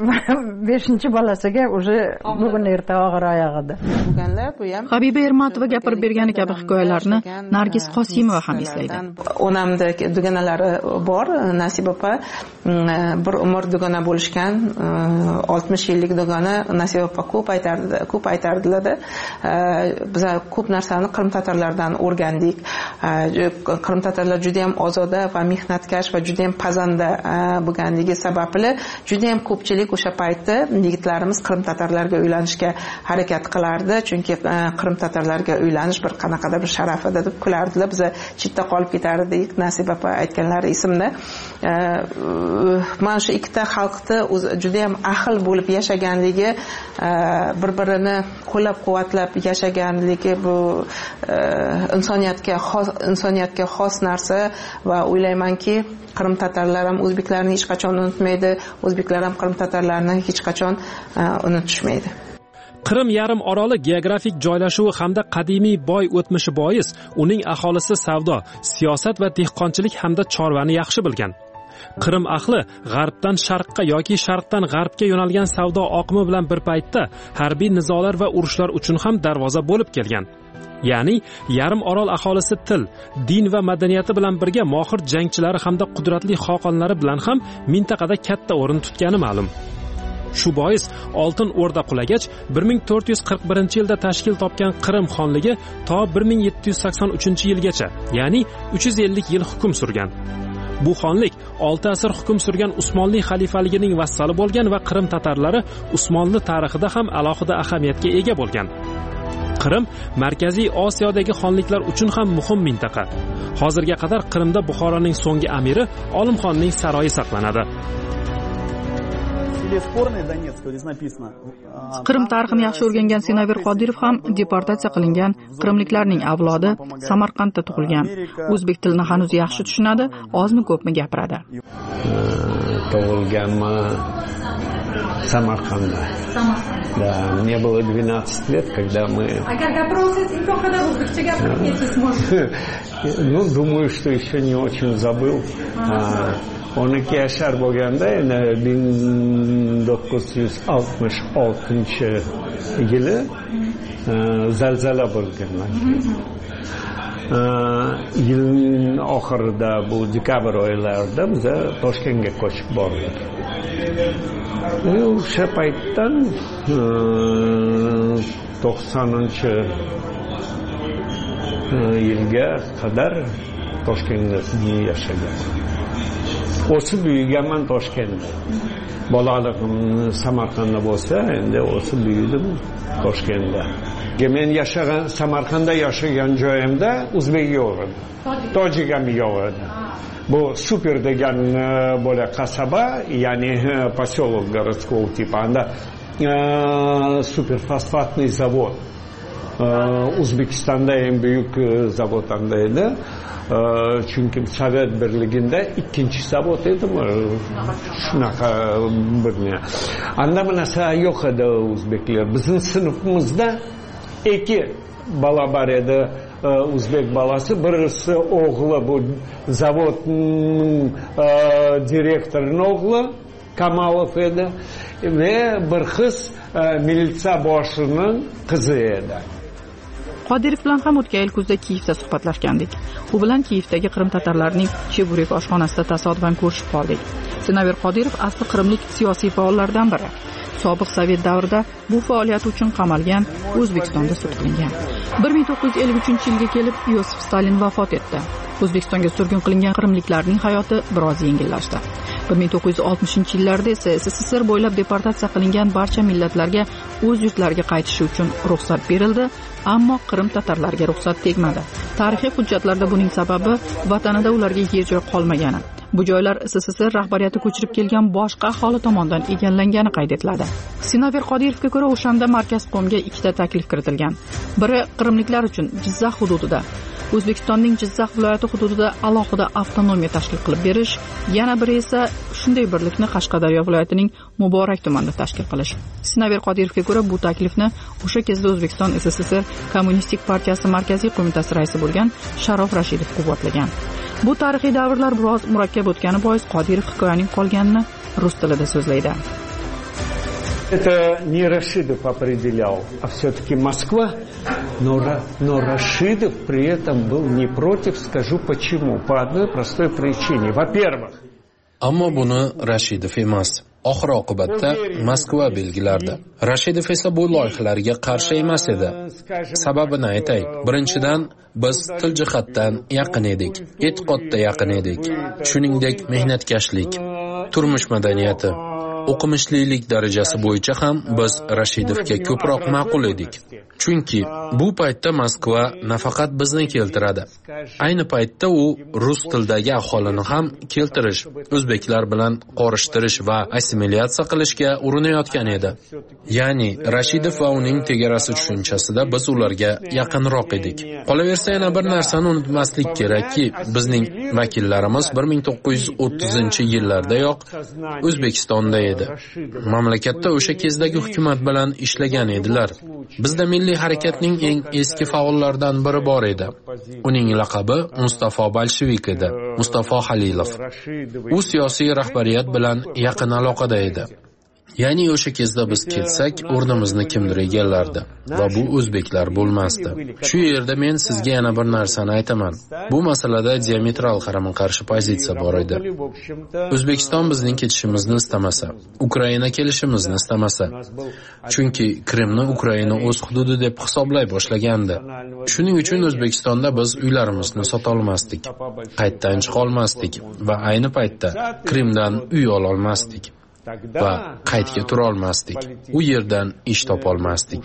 5-bolasiga уже bugun erta og'ir oyoq edi. Habiba Ermatova gapirib bergani kabi hikoyalarni Nargiz Qosimova ham eslaydi. Onamda dugonalari bor, Nasib opa bir umr dugona bo'lishgan, 60 yillik dugona. Nasib opa ko'p aytardilar-da. Biz ko'p narsani Qrim tatarlardan o'rgandik. Qrim tatarlar juda ham ozoda va mehnatkash va juda ham pazanda bo'lganligi sababli juda ham ko'pchilik o'sha paytda yigitlarimiz Qrim tatarlarga uylanishga harakat qilardi, chunki Qrim tatarlarga uylanish bir qanaqadir bir sharaf edi deb kulardilar. Biz chetda qolib ketardik. Nasib opa aytganlari esimda. Mana shu ikkita xalqda juda ham ahil bo'lib yashaganligi, bir-birini qo'llab-quvvatlab yashaganligi bu insoniyatga xos narsa va o'ylaymanki Qrim tatarlar ham o'zbeklarni hech qachon unutmaydi, o'zbeklar ham Qrim tatarlarni hech qachon unutishmaydi. Qrim yarim oroli geografik joylashuvi hamda qadimiy boy o'tmishi bois uning aholisi savdo, siyosat va dehqonchilik hamda chorvani yaxshi bilgan. Qrim ahli g'arbdan sharqqa yoki sharqdan g'arbga yo'nalgan savdo oqimi bilan bir paytda harbiy nizolar va urushlar uchun ham darvoza bo'lib kelgan. Ya'ni yarim orol aholisi til, din va madaniyati bilan birga mohir jangchilari hamda qudratli xoqonlari bilan ham mintaqada katta o'rin tutgani ma'lum. Shu bois Oltin O'rda qulagach 1441-yilda tashkil topgan Qrim xonligi to 1783-yilgacha, ya'ni 350 yil hukm surgan. Bu xonlik 6 asr hukm surgan Usmonli xalifaligining vassali bo'lgan va Qrim tatarlari Usmonli tarixida ham alohida ahamiyatga ega bo'lgan. Qrim Markaziy Osiyodagi xonliklar uchun ham muhim mintaqa. Hozirga qadar Qrimda Buxoroning so'nggi amiri Olimxonning saroyi saqlanadi. Qrim tarixini yaxshi o'rgangan Sinavir Qodirov ham deportatsiya qilingan qrimliklarning avlodi Samarqandda tug'ilgan. O'zbek tilini hanuz yaxshi tushunadi, ozmi ko'pmi gapiradi. Tug'ilganman Самарканда. Да, мне было 12 лет, когда мы... А когда просто когда вы если сможете? Ну, думаю, что еще не очень забыл. 12 yashar bo'lganda, 1966-yili zalzala bo'lgan. Yilning oxirida bu dekabr oylarida biz Toshkentga ko'chib bordik. O'sha paytdan 90-yilga qadar Toshkentda yashagan. o'sib büyüganman Toshkentda. Bolaligim Samarqandda bo'lsa, endi o'sib büyüdim Toshkentda. Men yashagan Samarqandda yashagan joyimda o'zbek yo'q edi. Tojik ham yo'q edi. Bu super degan bo'la qasaba, ya'ni поселок городского типа. Anda superfosfatный завод. O'zbekistonda eng buyuk zavod anda edi. Chunki Sovet birligida ikkinchi zavod edi. Shunaqa birni. Anda bu narsa yo'q edi o'zbeklar. Bizning sinfimizda ikki bola bor edi. O'zbek balasi, birisi o'g'li bu zavodning direktorining o'g'li Kamalov edi ve bir qiz militsiya boshining qizi edi. Qodirov bilan ham o'tgan yil kuzda Kiyevda suhbatlashgandik. U bilan Kiyevdagi Qrim tatarlarining Cheburek oshxonasida tasodifan ko'rishib qoldik. Sinaver Qodirov asli qrimlik siyosiy faollardan biri. Sobiq Sovet davrida bu faoliyati uchun qamalgan, O'zbekistonda sud qilingan. 1953-yilga kelib Yosif Stalin vafot etdi. O'zbekistonga surgun qilingan qrimliklarning hayoti biroz yengillashdi. 1960-yillarda esa SSSR bo'ylab deportatsiya qilingan barcha millatlarga o'z yurtlariga qaytishi uchun ruxsat berildi, ammo Qrim tatarlariga ruxsat tegmadi. Tarixiy hujjatlarda buning sababi vatanida ularga yer joy qolmagani. Bu joylar SSSR rahbariyati ko'chirib kelgan boshqa aholi tomonidan egallangani qayd etiladi. Sinaver Qodirovga ko'ra, o'shanda markaz qo'mga ikkita taklif kiritilgan. Biri qrimliklar uchun Jizzax hududida, O'zbekistonning Jizzax viloyati hududida alohida avtonomiya tashkil qilib berish, yana biri esa shunday birlikni Qashqadaryo viloyatining Muborak tumanida tashkil qilish. Sinaver Qodirovga ko'ra, bu taklifni o'sha kezda O'zbekiston SSSR Kommunistik partiyasi markaziy qo'mitasi raisi bo'lgan Sharof Rashidov quvvatlagan. Bu tarixiy davrlar biroz murakkab o'tgani bois Qodirov hikoyaning qolganini rus tilida so'zlaydi. Это не Рашидов определял, а все-таки Москва. Но Рашидов при этом был не против, скажу почему. По одной простой причине. Во-первых, ammo buni Rashidov emas, oxir oqibatda Moskva belgilardi. Rashidov esa bu loyihalarga qarshi emas edi. Sababini aytay. Birinchidan, biz til jihatdan yaqin edik, e'tiqodda yaqin edik. Shuningdek, mehnatkashlik, turmush madaniyati, o'qimishlilik darajasi bo'yicha ham biz Rashidovga ko'proq ma'qul edik. Chunki bu paytda Moskva nafaqat bizni keltiradi. Ayni paytda u rus tilidagi aholini ham keltirish, o'zbeklar bilan qorishtirish va assimilyatsiya qilishga urinayotgan edi. Ya'ni Rashidov va uning tegarasi tushunchasida biz ularga yaqinroq edik. Qolaversa, yana bir narsani unutmaslik kerakki, bizning vakillarimiz 1930-yillardayoq O'zbekistonda edi. Mamlakatda o'sha kezdagi hukumat bilan ishlagan edilar. Bizda milliy harakatning eng eski faollaridan biri bor edi. Uning laqabi Mustafo Bolshevik edi, Mustafo Halilov. U siyosiy rahbariyat bilan yaqin aloqada edi. Ya'ni o'sha kezda biz kelsak, o'rnimizni kimdir egallardi va bu o'zbeklar bo'lmasdi. Shu yerda men sizga yana bir narsani aytaman. Bu masalada diametral qarama-qarshi pozitsiya bor edi. O'zbekiston bizning ketishimizni istamasa, Ukraina kelishimizni istamasa, chunki Qrimni Ukraina o'z hududi deb hisoblay boshlagandi. Shuning uchun O'zbekistonda biz uylarimizni sota olmasdik, qaytdan chiqa olmasdik va ayni paytda Qrimdan uy ola olmasdik. Va qaytga tura olmasdik. U yerdan ish topa olmasdik.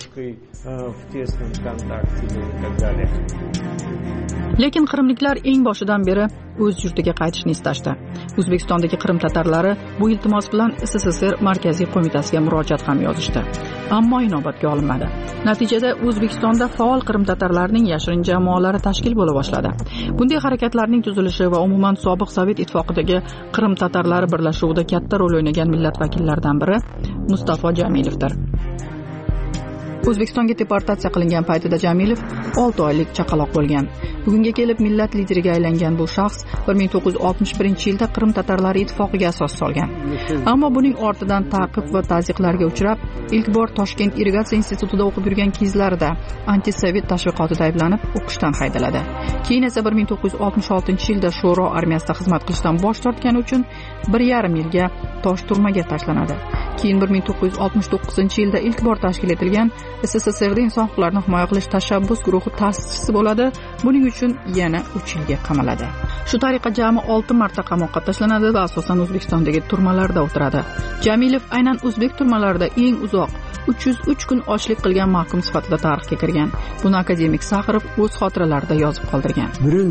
Lekin qrimliklar eng boshidan beri o'z yurtiga qaytishni istashdi. O'zbekistondagi Qrim tatarlari bu iltimos bilan SSSR markaziy qo'mitasiga murojaat ham yozishdi. Ammo inobatga olinmadi. Natijada O'zbekistonda faol Qrim tatarlarining yashirin jamoalari tashkil bo'la boshladi. Bunday harakatlarning tuzilishi va umuman sobiq Sovet ittifoqidagi Qrim tatarlari birlashuvida katta rol o'ynagan millat vakillaridan biri Mustafo Jamilovdir. O'zbekistonga deportatsiya qilingan paytida Jamilov 6 oylik chaqaloq bo'lgan. Bugunga kelib millat lideriga aylangan bu shaxs 1961-yilda Qrim tatarlari ittifoqiga asos solgan. Ammo buning ortidan ta'qib va tazyiqlarga uchrab, ilk bor Toshkent irrigatsiya institutida o'qib yurgan kezlarida antisovet tashviqotida ayblanib, o'qishdan haydaladi. Keyin esa 1966-yilda Sho'ro armiyasida xizmat qilishdan bosh tortgani uchun 1,5 yilga Toshturmaga tashlanadi. keyin 1969-yilda ilk bor tashkil etilgan SSSRda inson huquqlarini himoya qilish tashabbus guruhi ta'sischisi bo'ladi. Buning uchun yana 3 yilga qamaladi. Shu tariqa jami 6 marta qamoqqa tashlanadi va asosan O'zbekistondagi turmalarda o'tiradi. Jamilov aynan o'zbek turmalarida eng uzoq 303 kun ochlik qilgan mahkum sifatida tarixga kirgan. Buni akademik Saxarov o'z xotiralarida yozib qoldirgan.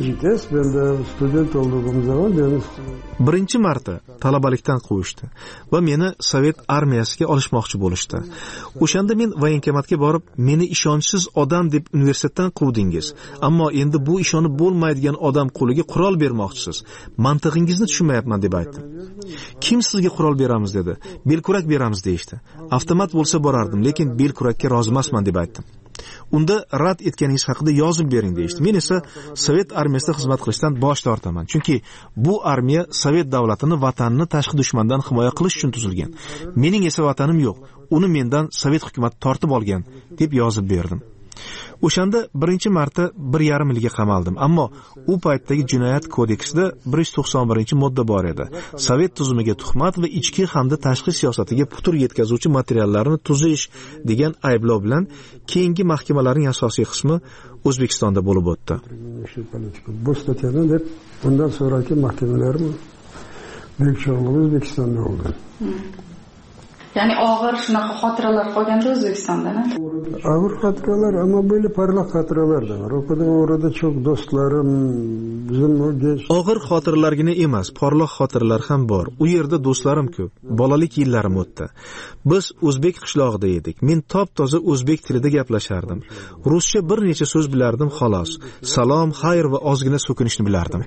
Birinchi marta talabalikdan qo'yishdi va meni Sovet armiyasiga olishmoqchi bo'lishdi. O'shanda men voyenkomatga borib, meni ishonchsiz odam deb universitetdan quvdingiz, ammo endi bu ishonib bo'lmaydigan odam qo'liga qurol bermoqchisiz. Mantig'ingizni tushunmayapman deb aytdim. Kim sizga qurol beramiz dedi. Belkurak beramiz deydi. Avtomat bo'lsa borardim, lekin belkurakka rozi emasman deb aytdim. Unda rad etganingiz haqida yozib bering deydi. Men esa Sovet armiyasida xizmat qilishdan bosh tortaman. Chunki bu armiya Sovet davlatini, vatanini tashqi dushmandan himoya qilish uchun tuzilgan. Mening esa vatanim yo'q. Uni mendan Sovet hukumati tortib olgan deb yozib berdim. O'shanda birinchi marta 1,5 yilga qamaldim, ammo u paytdagi jinoyat kodeksida 191-modda bor edi. Sovet tuzumiga tuhmat va ichki hamda tashqi siyosatiga putur yetkazuvchi materiallarni tuzish degan ayblov bilan keyingi mahkamalarning asosiy qismi O'zbekistonda bo'lib o'tdi. Bu statyadan deb bundan sonraki mahkamalar büyük çoğunluğu O'zbekistonda oldu. Ya'ni og'ir shunaqa xotiralar qolganda O'zbekistondan. Og'ir xotiralar, ama böyle parlak xotiralar da var. Orada çok dostlarım, bizim o genç. Og'ir xotiralargina emas, porloq xotiralar ham bor. U yerda do'stlarim ko'p. Bolalik yillarim o'tdi. Biz o'zbek qishlog'ida edik. Men top-toza o'zbek tilida gaplashardim. Ruscha bir necha so'z bilardim xolos. Salom, xayr va ozgina so'kinishni bilardim.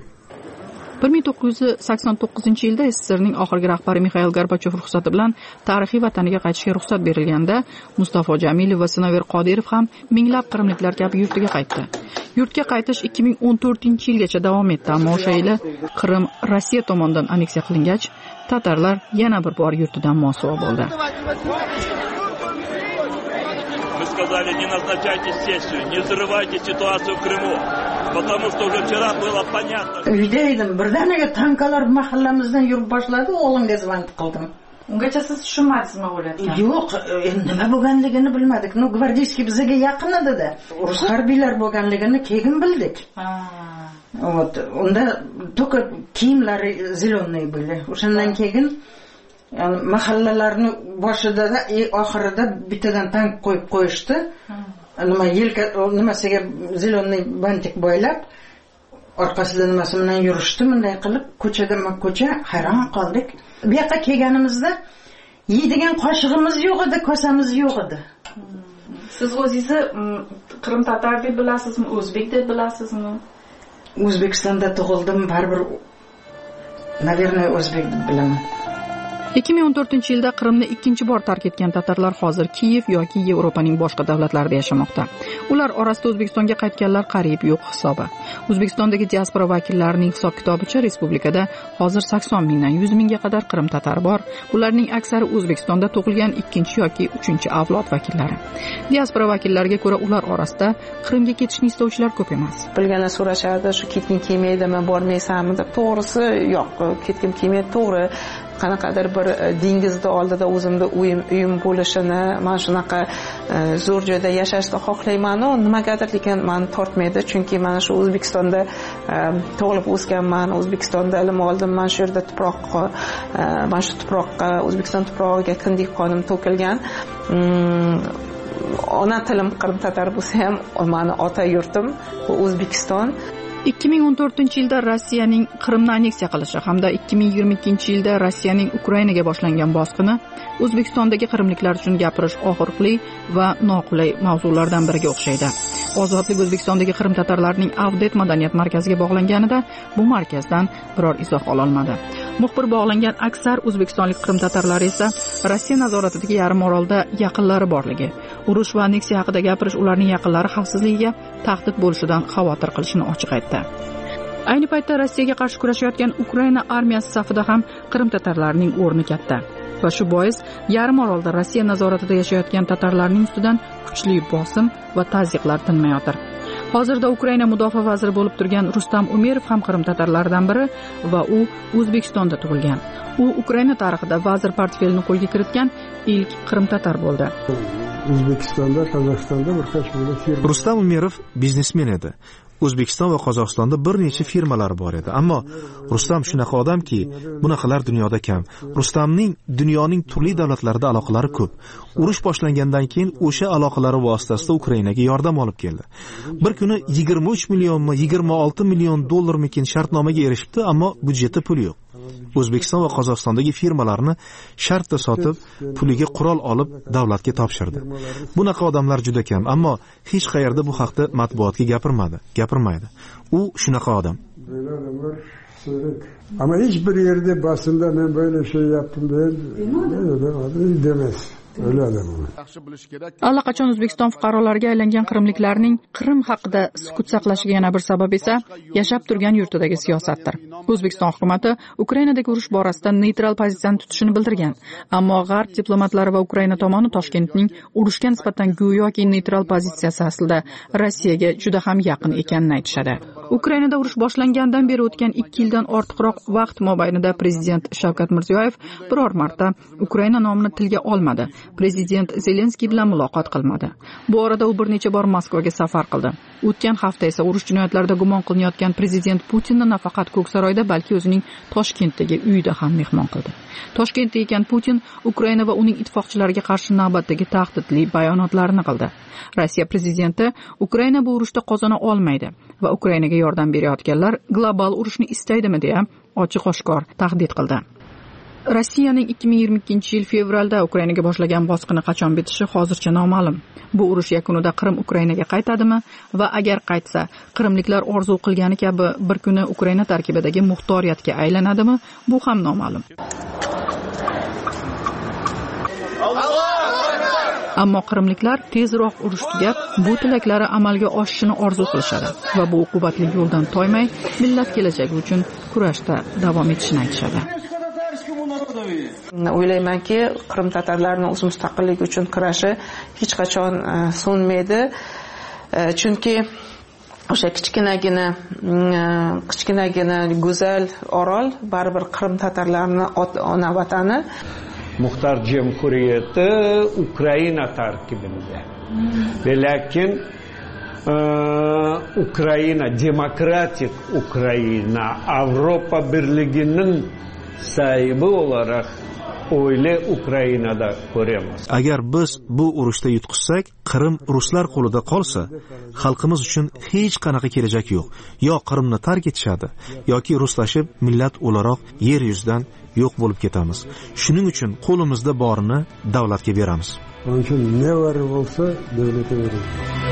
1989-yilda SSRning oxirgi rahbari Mikhail Gorbachev ruxsati bilan tarixiy vataniga qaytishga ruxsat berilganda, Mustafo Jamilov va Sinover Qodirov ham minglab qrimliklar kabi yurtiga qaytdi. Yurtga qaytish 2014-yilgacha davom etdi, ammo o'sha yili Qrim Rossiya tomonidan anneksiya qilingach, tatarlar yana bir bor yurtidan mosuvo bo'ldi. Мы сказали, не назначайте сессию, не взрывайте ситуацию в Крыму, потому что уже вчера было понятно. Uyda edim, birdaniga tankalar mahallamizdan yurib boshladi, o'g'limga zvonib qildim. Ungacha siz tushunmadingizmi bo'layotgan? Yo'q, nima bo'lganligini bilmadik. No, gvardiyskiy bizga yaqin edi-da. Rus harbiylar bo'lganligini keyin bildik. Вот, unda только kiyimlari zelonniy bo'ldi. O'shandan keyin yani mahallalarni boshida da oxirida bittadan tank qo'yib qo'yishdi. Nima yelka nimasiga zelonniy bantik bo'ylab orqasida nimasi bilan yurishdi, bunday qilib ko'cha hayron qoldik. Bu yoqqa kelganimizda yeydigan qoshig'imiz yo'q edi, kosamiz yo'q edi. Siz o'zingizni Qrim tatar deb bilasizmi, o'zbek deb bilasizmi? O'zbekistonda tug'ildim, baribir navernoy o'zbek deb bilaman. 2014-yilda Qrimni ikkinchi bor tark etgan tatarlar hozir Kiyev yoki Yevropaning boshqa davlatlarida yashamoqda. Ular orasida O'zbekistonga qaytganlar qariyb yo'q hisobi. O'zbekistondagi diaspora vakillarining hisob-kitobicha respublikada hozir 80 mingdan 100 mingga qadar Qrim tatari bor. Ularning aksari O'zbekistonda tug'ilgan ikkinchi yoki uchinchi avlod vakillari. Diaspora vakillariga ko'ra, ular orasida Qrimga ketishni istovchilar ko'p emas. Bilgani so'rashadi, shu ketging kelmaydimi, bormaysanmi deb. To'g'risi, yo'q, ketgim kelmaydi, to'g'ri. Qanaqadir bir dengizda oldida o'zimda uyim bo'lishini, men shunaqa zo'r joyda yashashni xohlayman, nimagadir lekin meni tortmaydi, chunki mana shu O'zbekistonda tug'ilib o'sganman, O'zbekistonda ilm oldim, men shu yerda mana shu tuproqqa, O'zbekiston tuprog'iga kindik qonim to'kilgan. Ona tilim Qrim tatar bo'lsa ham, meni ota yurtim bu O'zbekiston. 2014-yilda Rossiyaning Qrimni anneksiya qilishi hamda 2022-yilda Rossiyaning Ukrainaga boshlangan bosqini O'zbekistondagi qrimliklar uchun gapirish og'riqli va noqulay mavzulardan biriga o'xshaydi. Ozodlik O'zbekistondagi Qrim tatarlarining Avdet madaniyat markaziga bog'langanida bu markazdan biror izoh ololmadi. Muxbir bog'langan aksar o'zbekistonlik Qrim tatarlari esa Rossiya nazoratidagi yarim orolda yaqinlari borligi, urush va anneksiya haqida gapirish ularning yaqinlari xavfsizligiga tahdid bo'lishidan xavotir qilishini ochiq aytdi. Ayni paytda Rossiyaga qarshi kurashayotgan Ukraina armiyasi safida ham Qrim tatarlarining o'rni katta. Va shu bois yarim orolda Rossiya nazoratida yashayotgan tatarlarning ustidan kuchli bosim va tazyiqlar tinmayotir. hozirda Ukraina mudofaa vaziri bo'lib turgan Rustam Umerov ham Qrim tatarlaridan biri va u O'zbekistonda tug'ilgan. U Ukraina tarixida vazir portfelini qo'lga kiritgan ilk Qrim tatar bo'ldi. O'zbekistonda, Qozog'istonda bir qancha firma. Rustam Umerov biznesmen edi. O'zbekiston va Qozog'istonda bir necha firmalari bor edi, ammo Rustam shunaqa odamki, bunaqalar dunyoda kam. Rustamning dunyoning turli davlatlarida aloqalari ko'p. Urush boshlangandan keyin o'sha aloqalari vositasida Ukrainaga yordam olib keldi. Bir kuni 23 millionmi, 26 million dollarmikin shartnomaga erishibdi, ammo budjetda pul yo'q. O'zbekiston va Qozog'istondagi firmalarni shartda sotib, puliga qurol olib davlatga topshirdi. Bunaqa odamlar juda kam, ammo hech qayerda bu haqda matbuotga gapirmaydi. U shunaqa odam. Ama hiçbir yerde basında ben böyle şey yaptım demez. Öyle adam. Allaqachon O'zbekiston fuqarolariga aylangan qrimliklarning Qrim haqida sukut saqlashiga yana bir sabab esa yashab turgan yurtidagi siyosatdir. O'zbekiston hukumatı Ukrainadagi urush borasida neytral pozitsiyani tutishini bildirgan, ammo G'arb diplomatlari va Ukraina tomoni Toshkentning urushga nisbatan go'yoki neytral pozitsiyasi aslida Rossiyaga juda ham yaqin ekanini aytishadi. Ukrainada urush boshlangandan beri o'tgan 2 yildan ortiqroq vaqt mobaynida prezident Shavkat Mirziyoyev biror marta Ukraina nomini tilga olmadi. Prezident Zelenskiy bilan muloqot qilmadi. Bu orada u bir necha bor Moskvaga safar qildi. O'tgan hafta esa urush jinoyatlarida gumon qilinayotgan prezident Putinni nafaqat Ko'ksaroyda, balki o'zining Toshkentdagi uyida ham mehmon qildi. Toshkentda ekan Putin Ukraina va uning ittifoqchilariga qarshi navbatdagi tahdidli bayonotlarni qildi. Rossiya prezidenti Ukraina bu urushda qozona olmaydi va Ukrainaga yordam berayotganlar global urushni istaydimi deya ochiq-oshkor tahdid qildi. Rossiyaning 2022-yil fevralda Ukrainaga boshlagan bosqini qachon bitishi hozircha noma'lum. Bu urush yakunida Qrim Ukrainaga qaytadimi va agar qaytsa, qrimliklar orzu qilgani kabi bir kuni Ukraina tarkibidagi muxtoriyatga aylanadimi? Bu ham noma'lum. Ammo qrimliklar tezroq urush tugab, bu tilaklari amalga oshishini orzu qilishadi va bu uqubatli yo'ldan toymay, millat kelajagi uchun kurashda davom etishini aytishadi. O'ylaymanki, Qrim tatarlarining o'z mustaqilligi uchun kurashi hech qachon so'nmaydi. Chunki o'sha kichkinagina go'zal orol baribir Qrim tatarlarining ona vatani. Muxtar Cumhuriyeti Ukraina tarkibinde. Ve lakin Ukraina, demokratik Ukraina, Avrupa Birliği'nin sahibi olarak öyle Ukrayna'da göremiz. Agar biz bu urushda yutqizsak, Qrim ruslar qo'lida qolsa, xalqimiz uchun hech qanaqa kelajak yo'q. Yo Qrimni tark etishadi, yoki ruslashib millat o'laroq yer yuzidan yo'q bo'lib ketamiz. Shuning uchun qo'limizda borini davlatga beramiz. Onun için ne var olsa devlete veririz.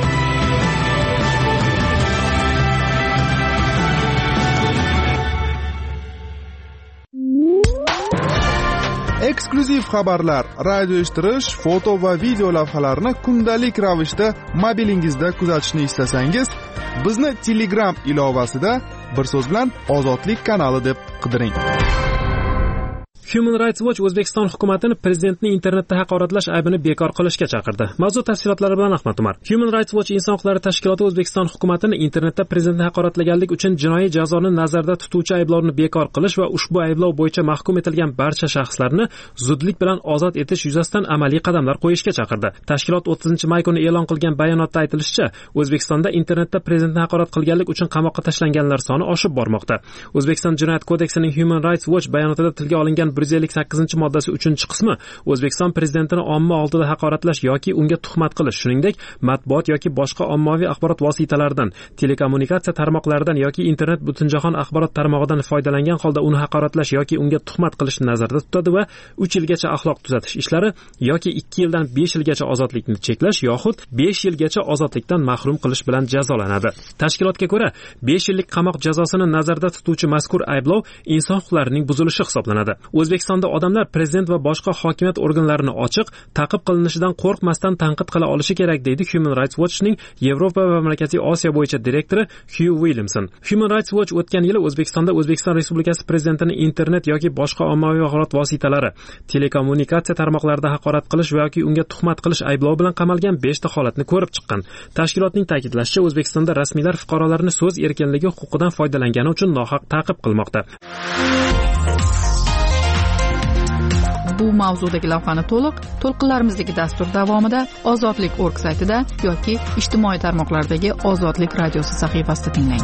Eksklyuziv xabarlar, radio eshittirish, foto va video lavhalarni kundalik ravishda mobilingizda kuzatishni istasangiz, bizni Telegram ilovasida bir so'z bilan Ozodlik kanali deb qidiring. Human Rights Watch O'zbekiston hukumatini prezidentning internetda haqoratlash aybini bekor qilishga chaqirdi. Mavzu tafsilotlari bilan Ahmad Umar. Human Rights Watch inson huquqlari tashkiloti O'zbekiston hukumatini internetda prezidentni haqoratlaganlik uchun jinoiy jazoni nazarda tutuvchi ayblovni bekor qilish va ushbu ayblov bo'yicha mahkum etilgan barcha shaxslarni zudlik bilan ozod etish yuzasidan amaliy qadamlar qo'yishga chaqirdi. Tashkilot 30-may kuni e'lon qilgan bayonotda aytilishicha, O'zbekistonda internetda prezidentni haqorat qilganlik uchun qamoqqa tashlanganlar soni oshib bormoqda. O'zbekiston Jinoyat kodeksining Human Rights Watch bayonotida tilga olingan 158-moddasi 3-qismi O'zbekiston prezidentini omma oldida haqoratlash yoki unga tuhmat qilish, shuningdek matbuot yoki boshqa ommaviy axborot vositalaridan, telekommunikatsiya tarmoqlaridan yoki internet butunjahon axborot tarmog'idan foydalangan holda uni haqoratlash yoki unga tuhmat qilishni nazarda tutadi va 3 yilgacha axloq tuzatish ishlari yoki 2 yildan 5 yilgacha ozodlikni cheklash yoxud 5 yilgacha ozodlikdan mahrum qilish bilan jazolanadi. Tashkilotga ko'ra, 5 yillik qamoq jazosini nazarda tutuvchi mazkur ayblov inson huquqlarining buzilishi hisoblanadi. O'zbekistonda odamlar prezident va boshqa hokimiyat organlarini ochiq, ta'qib qilinishidan qo'rqmasdan tanqid qila olishi kerak, deydi Human Rights Watch'ning Yevropa va Markaziy Osiyo bo'yicha direktori Hugh Williamson. Human Rights Watch o'tgan yili O'zbekistonda O'zbekiston Respublikasi prezidentining internet yoki boshqa ommaviy axborot vositalari, telekommunikatsiya tarmoqlarida haqorat qilish yoki unga tuhmat qilish ayblovi bilan qamalgan 5 ta holatni ko'rib chiqqan. Tashkilotning ta'kidlashicha, O'zbekistonda rasmiylar fuqarolarni so'z erkinligi huquqidan foydalangani uchun nohaq ta'qib qilmoqda. Bu mavzudagi lavhani to'lqinlarimizdagi dastur davomida ozodlik.org saytida yoki ijtimoiy tarmoqlardagi Ozodlik radiosi sahifasida tinglang.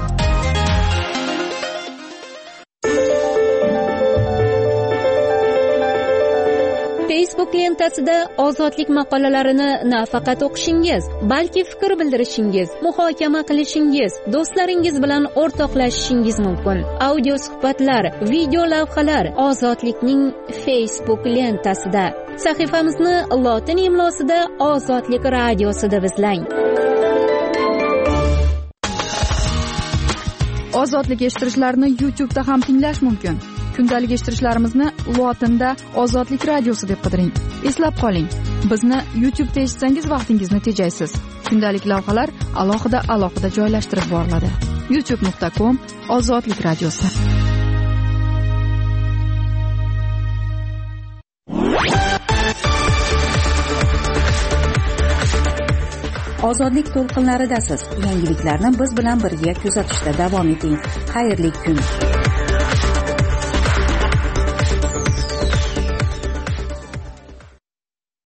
Facebook lentasida ozodlik maqolalarini nafaqat o'qishingiz, balki fikr bildirishingiz, muhokama qilishingiz, do'stlaringiz bilan o'rtoqlashishingiz mumkin. Audio suhbatlar, video lavhalar Ozodlikning Facebook lentasida. Sahifamizni lotin imlosida Ozodlik radiosi deb izlang. Ozodlik eshittirishlarni YouTube'da ham tinglash mumkin. Kundalik eshittirishlarimizni lotinda Ozodlik radiosi deb qidiring. Eslab qoling, bizni YouTube'da eshitsangiz vaqtingizni tejaysiz. Kundalik lavhalar alohida joylashtirib boriladi. youtube.com Ozodlik radiosi. Ozodlik to'lqinlaridasiz. Yangiliklarni biz bilan birga kuzatishda davom eting. Xayrli kun.